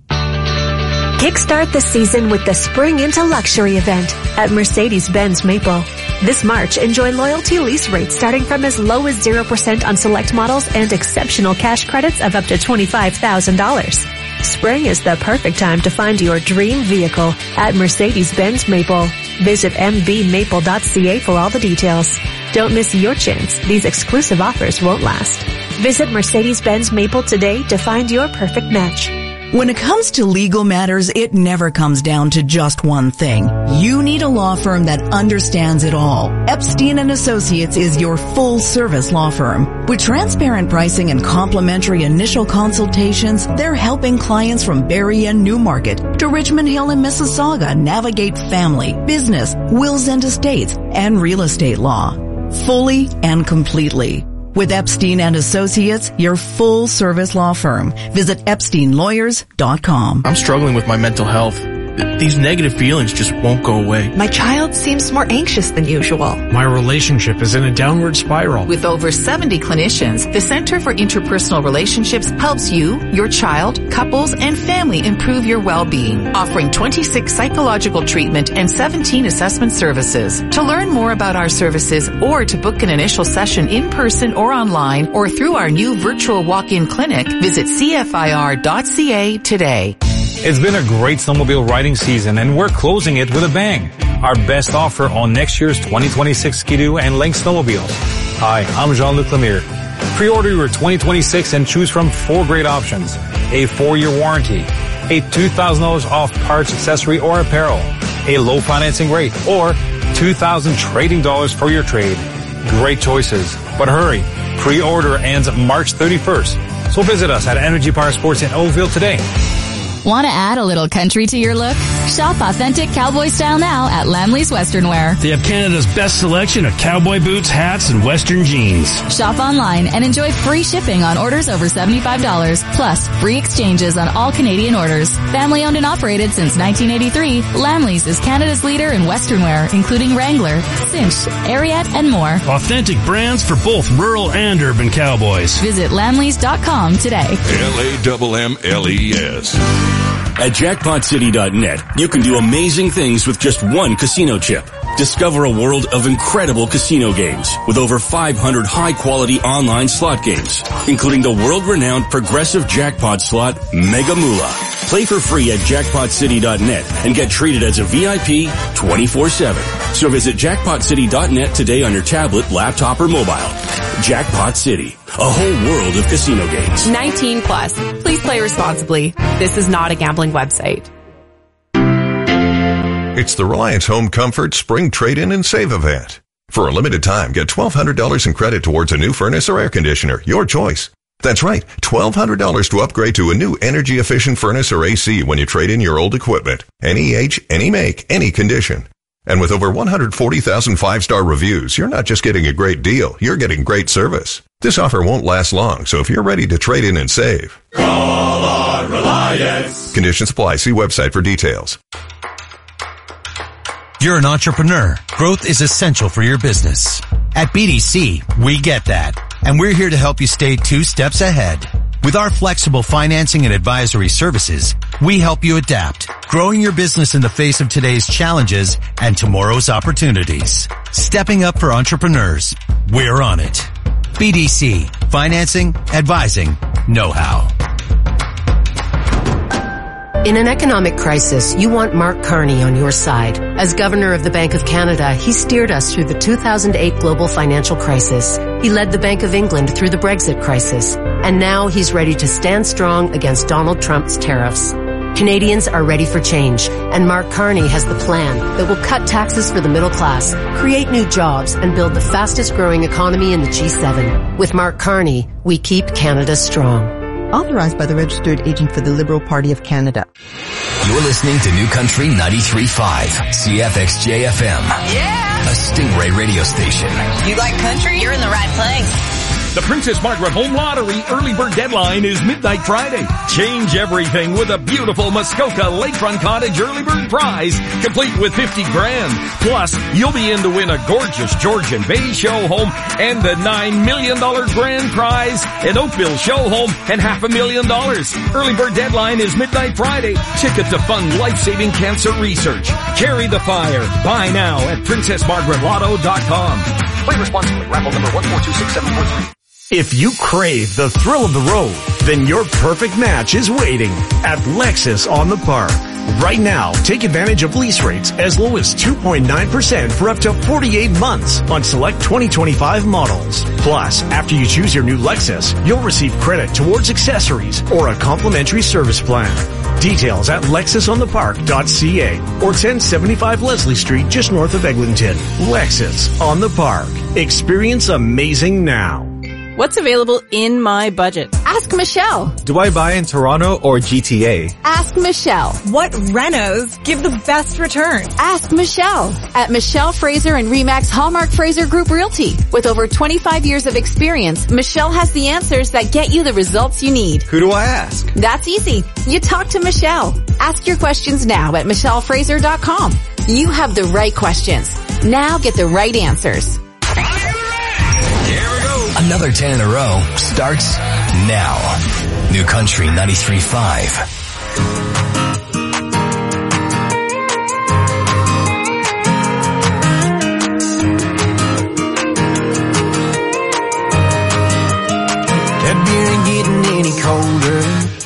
Kickstart the season with the Spring into Luxury event at Mercedes-Benz Maple. This March, enjoy loyalty lease rates starting from as low as zero percent on select models and exceptional cash credits of up to twenty-five thousand dollars. Spring is the perfect time to find your dream vehicle at Mercedes-Benz Maple. Visit m b maple dot c a for all the details. Don't miss your chance. These exclusive offers won't last. Visit Mercedes-Benz Maple today to find your perfect match. When it comes to legal matters, it never comes down to just one thing. You need a law firm that understands it all. Epstein and Associates is your full-service law firm. With transparent pricing and complimentary initial consultations, they're helping clients from Barrie and Newmarket to Richmond Hill and Mississauga navigate family, business, wills and estates, and real estate law. Fully and completely. With Epstein and Associates, your full-service law firm. Visit epstein lawyers dot com. I'm struggling with my mental health. These negative feelings just won't go away. My child seems more anxious than usual. My relationship is in a downward spiral. With over seventy clinicians, the Center for Interpersonal Relationships helps you, your child, couples, and family improve your well-being, offering twenty-six psychological treatment and seventeen assessment services. To learn more about our services or to book an initial session in person or online or through our new virtual walk-in clinic, visit c f i r dot c a today. It's been a great snowmobile riding season, and we're closing it with a bang. Our best offer on next year's twenty twenty-six Ski-Doo and Lynx snowmobiles. Hi, I'm Jean-Luc Lemire. Pre-order your twenty twenty-six and choose from four great options. A four-year warranty, a two thousand dollars off parts, accessory, or apparel, a low financing rate, or two thousand trading dollars for your trade. Great choices. But hurry, pre-order ends March thirty-first. So visit us at Energy Power Sports in Oakville today. Want to add a little country to your look? Shop authentic cowboy style now at Lamley's Western Wear. They have Canada's best selection of cowboy boots, hats, and Western jeans. Shop online and enjoy free shipping on orders over seventy-five dollars, plus free exchanges on all Canadian orders. Family owned and operated since nineteen eighty-three, Lamley's is Canada's leader in Western wear, including Wrangler, Cinch, Ariat, and more. Authentic brands for both rural and urban cowboys. Visit lamleys dot com today. L A M M L E S. At jackpot city dot net, you can do amazing things with just one casino chip. Discover a world of incredible casino games with over five hundred high-quality online slot games, including the world-renowned progressive jackpot slot Mega Moolah. Play for free at jackpot city dot net and get treated as a V I P twenty-four seven. So visit jackpot city dot net today on your tablet, laptop, or mobile. Jackpot City, a whole world of casino games. nineteen plus. Please play responsibly. This is not a gambling website. It's the Reliance Home Comfort Spring Trade-In and Save event. For a limited time, get twelve hundred dollars in credit towards a new furnace or air conditioner, your choice. That's right, twelve hundred dollars to upgrade to a new energy-efficient furnace or A C when you trade in your old equipment. Any age, any make, any condition. And with over one hundred forty thousand five-star reviews, you're not just getting a great deal, you're getting great service. This offer won't last long, so if you're ready to trade in and save, call our Reliance. Conditions apply. See website for details. You're an entrepreneur. Growth is essential for your business. At B D C, we get that. And we're here to help you stay two steps ahead. With our flexible financing and advisory services, we help you adapt, growing your business in the face of today's challenges and tomorrow's opportunities. Stepping up for entrepreneurs. We're on it. B D C. Financing, advising, know-how. In an economic crisis, you want Mark Carney on your side. As Governor of the Bank of Canada, he steered us through the two thousand eight global financial crisis. He led the Bank of England through the Brexit crisis. And now he's ready to stand strong against Donald Trump's tariffs. Canadians are ready for change, and Mark Carney has the plan that will cut taxes for the middle class, create new jobs, and build the fastest growing economy in the G seven. With Mark Carney, we keep Canada strong. Authorized by the Registered Agent for the Liberal Party of Canada. You're listening to New Country ninety-three point five, C F X J F M. Yeah! A Stingray radio station. You like country? You're in the right place. The Princess Margaret Home Lottery early bird deadline is midnight Friday. Change everything with a beautiful Muskoka Lakefront Cottage early bird prize, complete with fifty grand. Plus, you'll be in to win a gorgeous Georgian Bay show home and the nine million dollars grand prize, an Oakville show home, and half a million dollars. Early bird deadline is midnight Friday. Ticket to fund life-saving cancer research. Carry the fire. Buy now at princess margaret lotto dot com. Play responsibly. Raffle number one four two six seven four three. If you crave the thrill of the road, then your perfect match is waiting at Lexus on the Park. Right now, take advantage of lease rates as low as two point nine percent for up to forty-eight months on select twenty twenty-five models. Plus, after you choose your new Lexus, you'll receive credit towards accessories or a complimentary service plan. Details at lexus on the park dot c a or ten seventy-five Leslie Street just north of Eglinton. Lexus on the Park. Experience amazing now. What's available in my budget? Ask Michelle. Do I buy in Toronto or G T A? Ask Michelle. What renos give the best return? Ask Michelle at Michelle Fraser and Remax Hallmark Fraser Group Realty. With over twenty-five years of experience, Michelle has the answers that get you the results you need. Who do I ask? That's easy. You talk to Michelle. Ask your questions now at michelle fraser dot com. You have the right questions. Now get the right answers. Another ten in a row starts now. New Country ninety-three point five. That beer ain't getting any colder,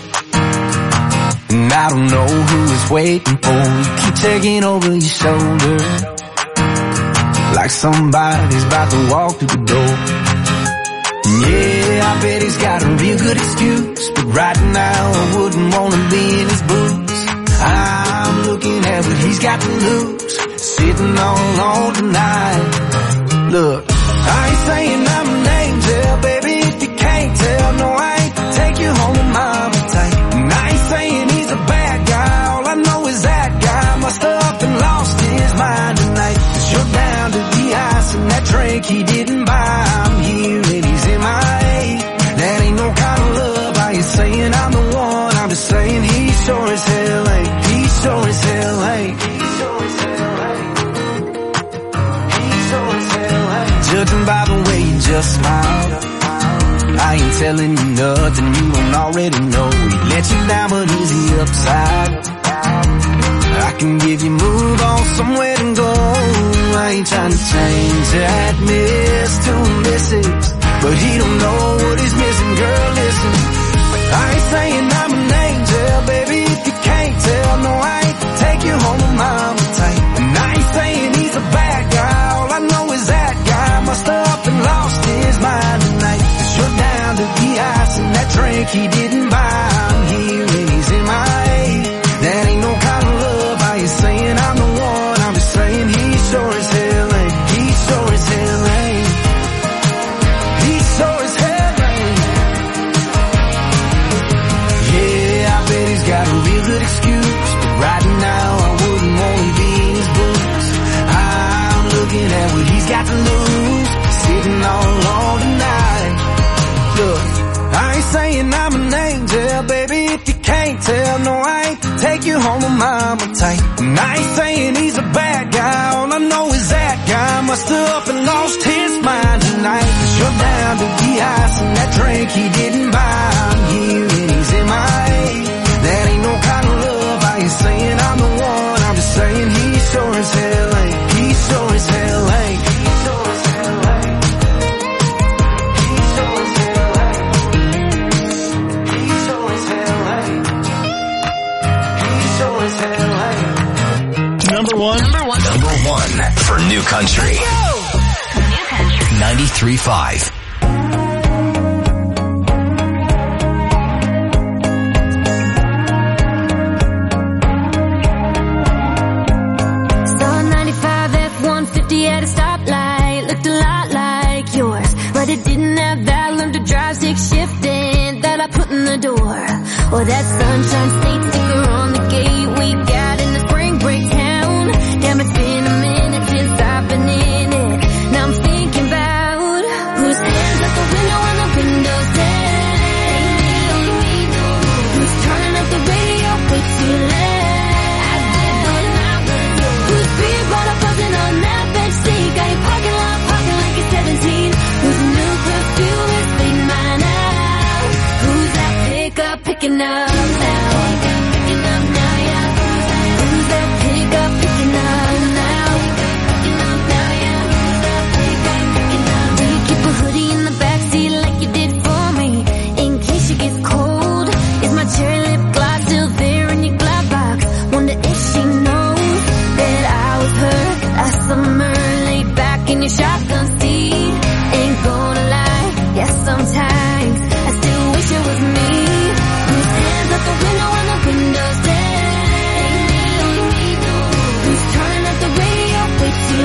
and I don't know who is waiting for you. Keep taking over your shoulder like somebody's about to walk through the door. Yeah, I bet he's got a real good excuse, but right now I wouldn't want to be in his boots. I'm looking at what he's got to lose, sitting all alone tonight. Look, I ain't saying I'm an angel, baby, if you can't tell. No, I ain't to take you home with mama tight. And I ain't saying he's a bad guy, all I know is that guy must have up and lost his mind tonight. 'Cause you're down to the ice and that drink he didn't buy. I'm here and he's in my A. That ain't no kind of love. I ain't saying I'm the one, I'm just saying he sure as hell ain't. He sure as hell ain't. He sure as hell ain't. He sure as hell ain't. Judging by the way you just smiled, I ain't telling you nothing you don't already know. He let you down, but is he upside? I can give you move on somewhere to go. I ain't trying to change that miss to a missus, but he don't know what he's missing. Girl, listen, I ain't saying I'm an angel, baby, if you can't tell. No, I ain't take you home with mama tight. And I ain't saying he's a bad guy, all I know is that guy must have up and lost his mind tonight. Cause you're down to the ice and that drink he didn't buy. I'm here and he's in my head. That ain't no kind of love. I ain't saying I'm the one, I'm just saying he sure as hell ain't. He sure as hell ain't. He sure as hell ain't. Yeah, I bet he's got a real good excuse, but right now I wouldn't want to be in his boots. I'm looking at what he's got to lose, sitting all alone tonight. Look, I ain't saying I'm an angel, baby, if you can't tell. No, I ain't take you home with mama tight. And I ain't saying he's a bad guy, all I know is that guy must have up and lost his mind tonight. Cause you're down to the ice and that drink he didn't buy. I'm here and he's in my head. That ain't no kind of love. I ain't saying I'm the one, I'm just saying he sure as hell ain't. He sure as hell ain't. He sure as hell ain't. He sure as hell ain't. He sure as hell ain't. He sure as hell ain't. Number one. Number one. Number one for New Country. New Country. ninety-three point five. At a stoplight, looked a lot like yours, but it didn't have that learn to drive stick shifting that I put in the door, or that sunshine state sticker on the gate we got in the spring break town. Damn, it's been a minute since I've been in it. Now I'm thinking about whose hands out the window and the windows down, who's turning up the radio way too loud, who's being brought up buzzing on that bench seat, got your parking lot parking like it's seventeen, whose new perfume is fading mine out, who's that pickup picking up now, picking up now, yeah, who's that pickup picking up now, picking up now, yeah, who's that pickup picking up? Do you keep a hoodie in the backseat like you did for me, in case you get cold? Is my cherry lip gloss still there in your glove box? Wonder if she knows that I was her last summer, laid back in your shotgun seat. Ain't gonna lie, yes, sometimes I still wish it was me. Whose hands out the window and the windows down, who's turning up the radio way too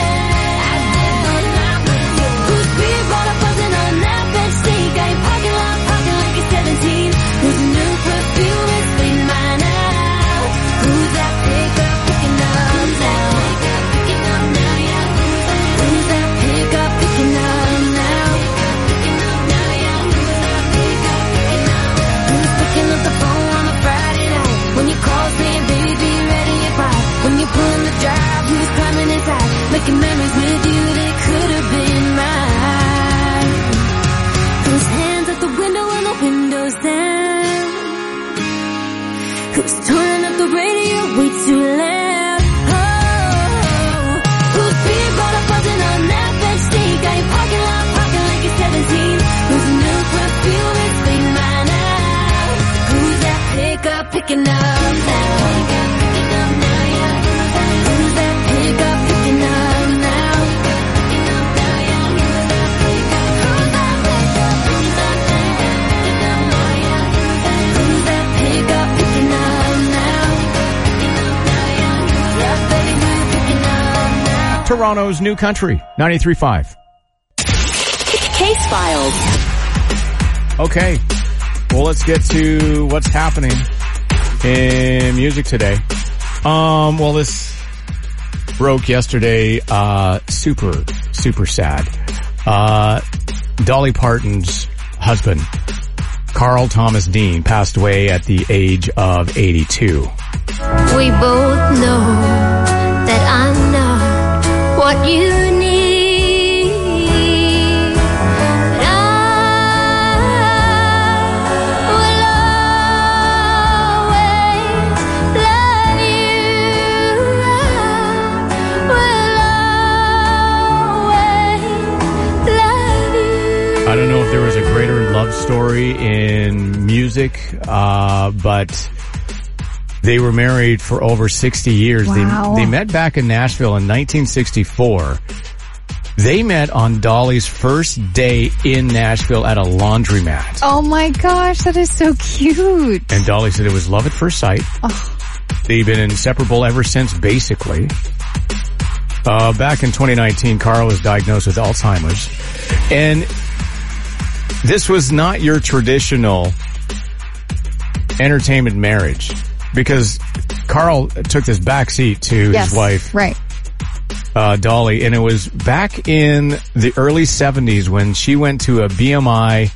loud, who's being brought up buzzing on that bench seat, got your parking lot parking like it's seventeen, whose new perfume is fading mine out, who's that pickup picking up now, picking up now, yeah, who's that pickup picking up now, picking up now, yeah, who's that pickup picking up, who's picking up the phone on a Friday night, when you call saying baby be ready at five, when you're pulling the drive, who's climbing inside, making memories with you that could have been mine, whose hands at the window and the windows down, who's turning up the radio way too loud, oh, who's being brought up buzzing on that bench seat, got your parking lot parking like it's seventeen, whose new perfume is fading mine out, who's that pickup picking up now, picking up now, yeah, who's that pickup picking up now, picking up now, yeah, who's that pickup, who's that pickup picking up now, picking up now, yeah, who's that pickup picking up now, picking up now, yeah, yeah, baby, who's picking up now. Toronto's New Country, ninety-three point five. Case filed. Okay. Well, let's get to what's happening in music today. Um, well, this broke yesterday. Uh, super, super sad. Uh, Dolly Parton's husband, Carl Thomas Dean, passed away at the age of eighty-two. We both know that I'm not what you need. Love don't know if there was a greater love story in music, uh, but they were married for over sixty years. Wow. They, they met back in Nashville in nineteen sixty-four. They met on Dolly's first day in Nashville at a laundromat. Oh my gosh, that is so cute. And Dolly said it was love at first sight. Oh. They've been inseparable ever since, basically. Uh, back in twenty nineteen, Carl was diagnosed with Alzheimer's. And this was not your traditional entertainment marriage, because Carl took this back seat to yes, his wife, right. uh, Dolly, and it was back in the early seventies when she went to a B M I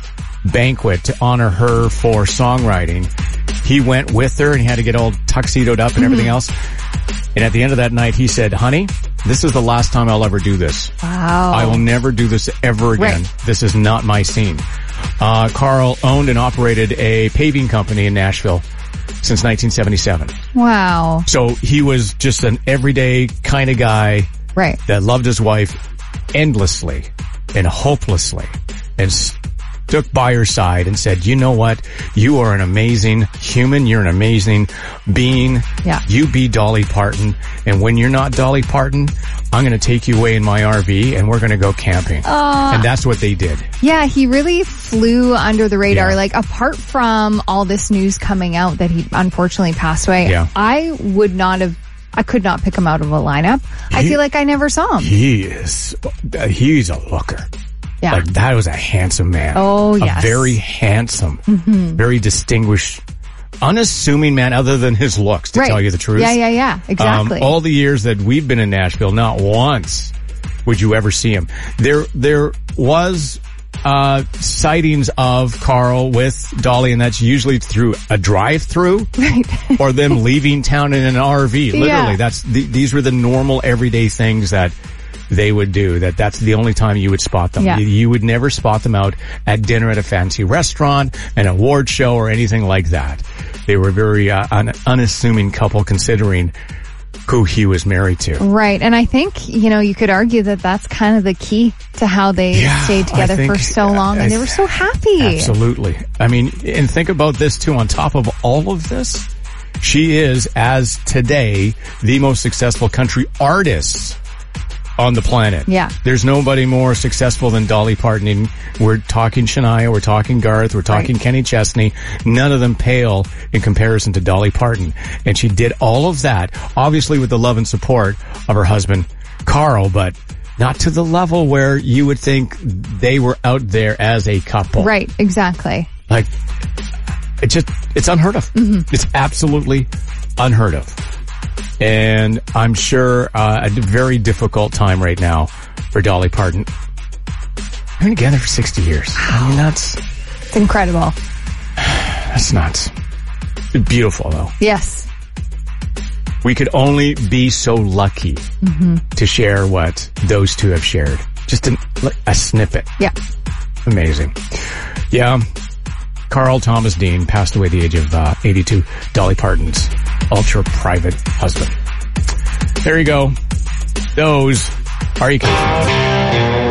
banquet to honor her for songwriting. He went with her and he had to get all tuxedoed up and mm-hmm. everything else. And at the end of that night, he said, honey, this is the last time I'll ever do this. Wow. I will never do this ever again. Right. This is not my scene. Uh, Carl owned and operated a paving company in Nashville since nineteen seventy-seven. Wow. So he was just an everyday kind of guy. Right. That loved his wife endlessly and hopelessly and stuck by her side and said, you know what? You are an amazing human. You're an amazing being. Yeah. You be Dolly Parton. And when you're not Dolly Parton, I'm going to take you away in my R V and we're going to go camping. Uh, and that's what they did. Yeah, he really flew under the radar. Yeah. Like, apart from all this news coming out that he unfortunately passed away, Yeah. I would not have, I could not pick him out of a lineup. He, I feel like I never saw him. He is, uh, he's a looker. Yeah. Like, that was a handsome man. Oh, a yes. very handsome, Mm-hmm. very distinguished, unassuming man other than his looks, to Right. tell you the truth. Yeah, yeah, yeah. Exactly. Um, all the years that we've been in Nashville, not once would you ever see him. There, there was, uh, sightings of Carl with Dolly, and that's usually through a drive-through Right. or them leaving town in an R V. Literally, Yeah. that's, the, these were the normal everyday things that they would do. That that's the only time you would spot them. Yeah. You, you would never spot them out at dinner at a fancy restaurant, an award show, or anything like that. They were very uh, un- unassuming couple considering who he was married to. Right. And I think, you know, you could argue that that's kind of the key to how they Yeah, stayed together I think, for so long, uh, and they I- were so happy. Absolutely. I mean, and think about this too. On top of all of this, she is, as today, the most successful country artist on the planet. Yeah. There's nobody more successful than Dolly Parton. And we're talking Shania, we're talking Garth, we're talking Right. Kenny Chesney. None of them pale in comparison to Dolly Parton. And she did all of that, obviously with the love and support of her husband, Carl, but not to the level where you would think they were out there as a couple. Right. Exactly. Like, it just, it's unheard of. Mm-hmm. It's absolutely unheard of. And I'm sure uh, a very difficult time right now for Dolly Parton. They've been together for sixty years. I mean, that's... It's incredible. That's nuts. Beautiful, though. Yes. We could only be so lucky Mm-hmm. to share what those two have shared. Just an, a snippet. Yeah. Amazing. Yeah. Carl Thomas Dean passed away at the age of uh, eighty-two. Dolly Parton's ultra-private husband. There you go. Those are your cases.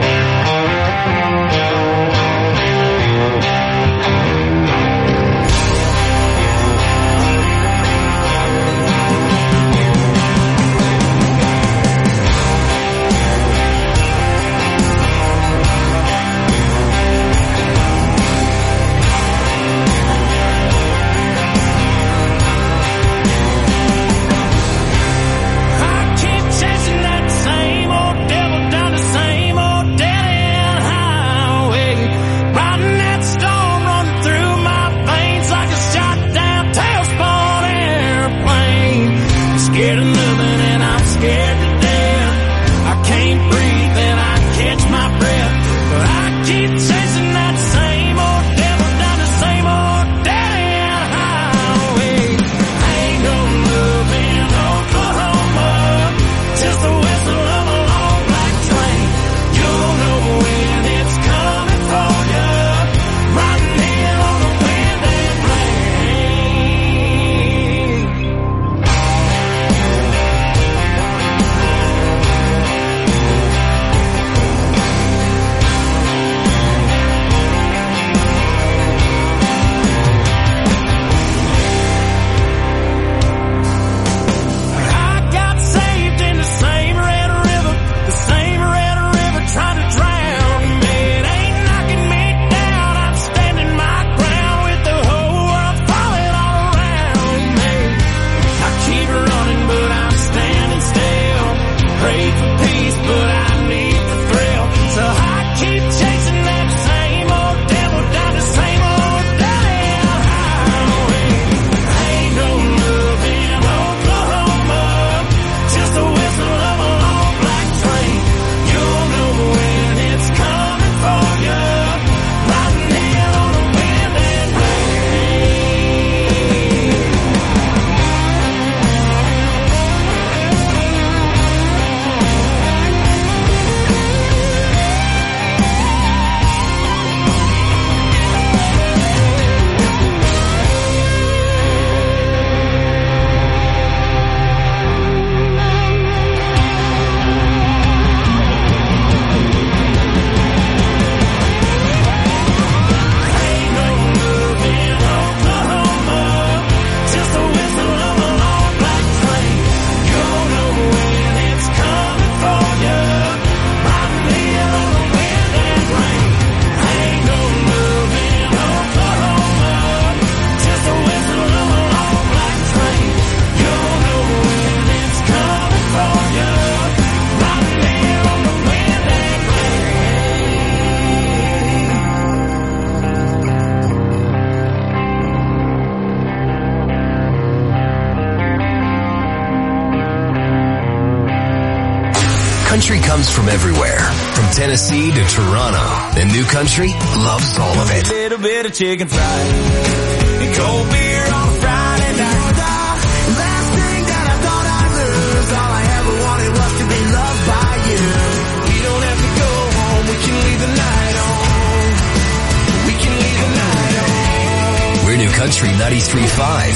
I keep chasing that same old devil down the same old dead-end highway. Riding that storm running through my veins like a shot-down tailspin airplane. Scared of nothing and I'm scared to death. I can't breathe and I catch my breath. But I keep chasing that same old devil down the same old dead-end highway. Ain't no love in Oklahoma, just the whistle of a long black train. You'll know when it's coming for you, riding in on the wind and rain. Country comes from everywhere, from Tennessee to Toronto, and New Country loves all of it. A little bit of chicken fried and cold beer on a Friday night. Last thing that I thought I'd lose, all I ever wanted was to be loved by you. We don't have to go home, we can leave the night on. We can leave the night on. We're New Country ninety-three point five.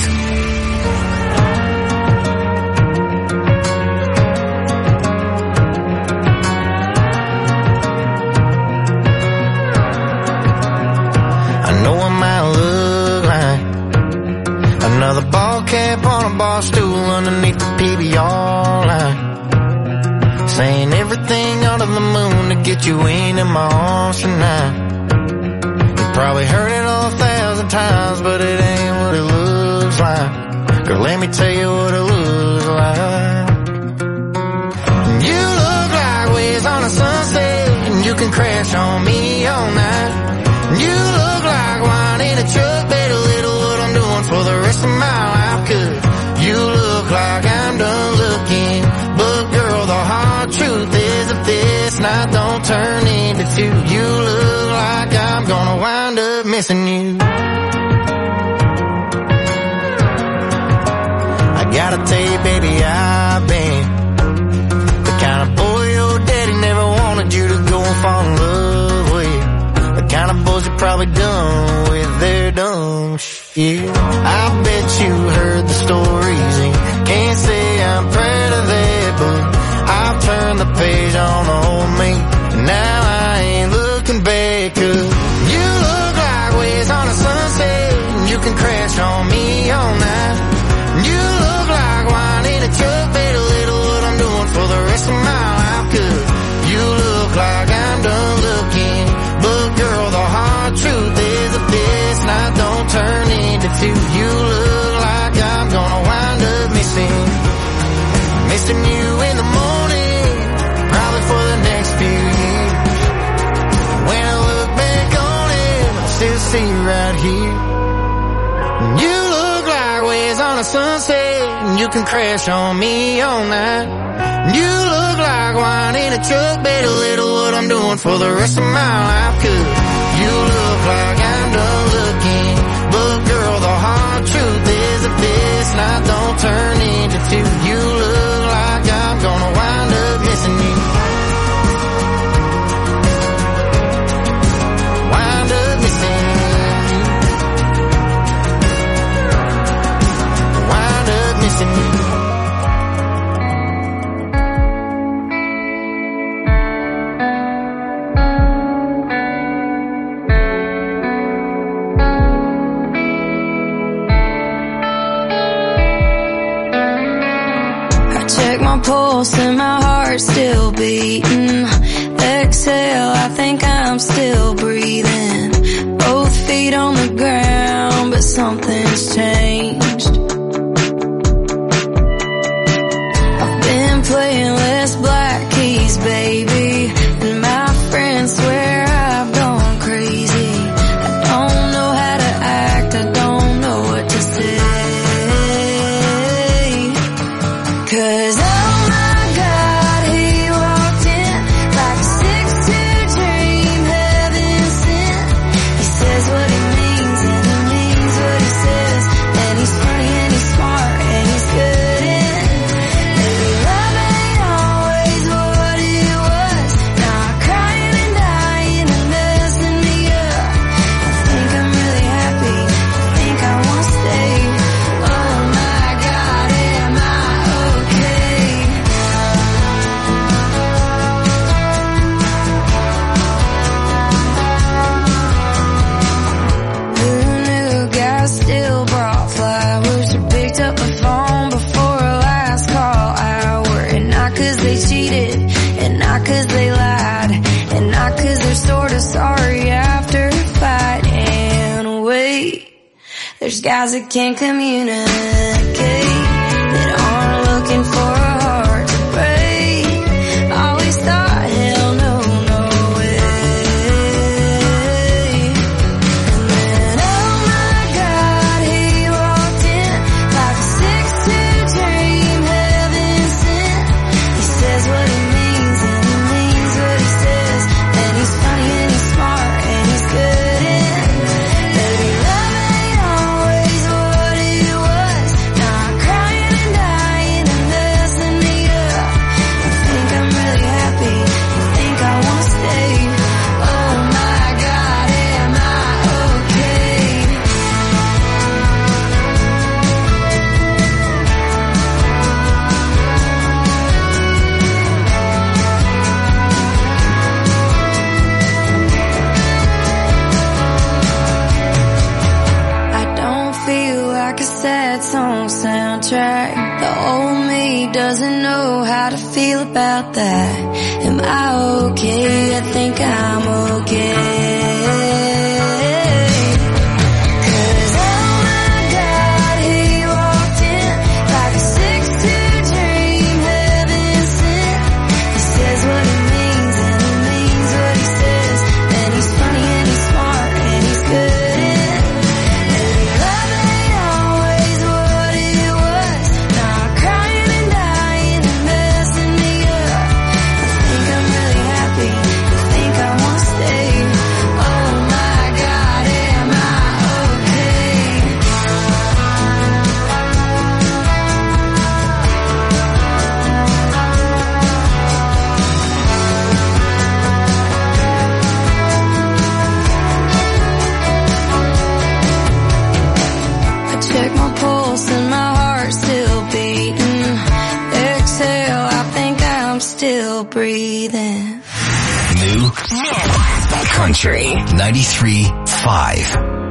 Another ball cap on a bar stool underneath the P B R line, saying everything under the moon to get you into my arms tonight. You probably heard it all a thousand times, but it ain't what it looks like. Girl, let me tell you what it looks like. You look like waves on a sunset, and you can crash on me all night. You look like wine in a truck, better little what I'm doing for the rest of my life. Cause you look like I'm done looking, but girl, the hard truth is if this night don't turn into two, you look like I'm gonna wind up missing you. I gotta tell you, baby, I've been the kind of boy your daddy never wanted you to go and fall in love with. The kind of boys you're probably done with their dumb shit. I bet you heard the stories and can't say I'm proud of that, but I've turned the page on old me, and now I ain't looking back. Cause you look like waves on a sunset, and you can crash on me all night. You look like wine in a truck, better little what I'm doing for the rest of my life. Cause you look like I'm done looking, but girl, the hard truth is if this night don't turn into two, you look like I'm gonna wind up missing, missing you in the morning, probably for the next few years. When I look back on it, I still see you right here. You look like waves on a sunset, and you can crash on me all night. You look like wine in a truck, better little what I'm doing for the rest of my life. Cause you look like I'm done looking, but girl, the hard truth is if this night don't turn into two, you look like I'm gonna wind up missing you. Wind up missing you. Wind up missing you. Pulse and my heart still beating. Exhale, I think I'm still breathing. Both feet on the ground, but something's changed. I've been playing less black keys, baby, and my friends swear I've gone crazy. I don't know how to act, I don't know what to say. Cause I there's guys that can't communicate, that aren't looking for a heart to break. Always thought, hell no, no way. And then, oh my God, he walked in like a six two dream, heaven sent. He says what he means. how to feel about that. Am I okay? I think I'm okay. Breathing. New Country ninety-three point five.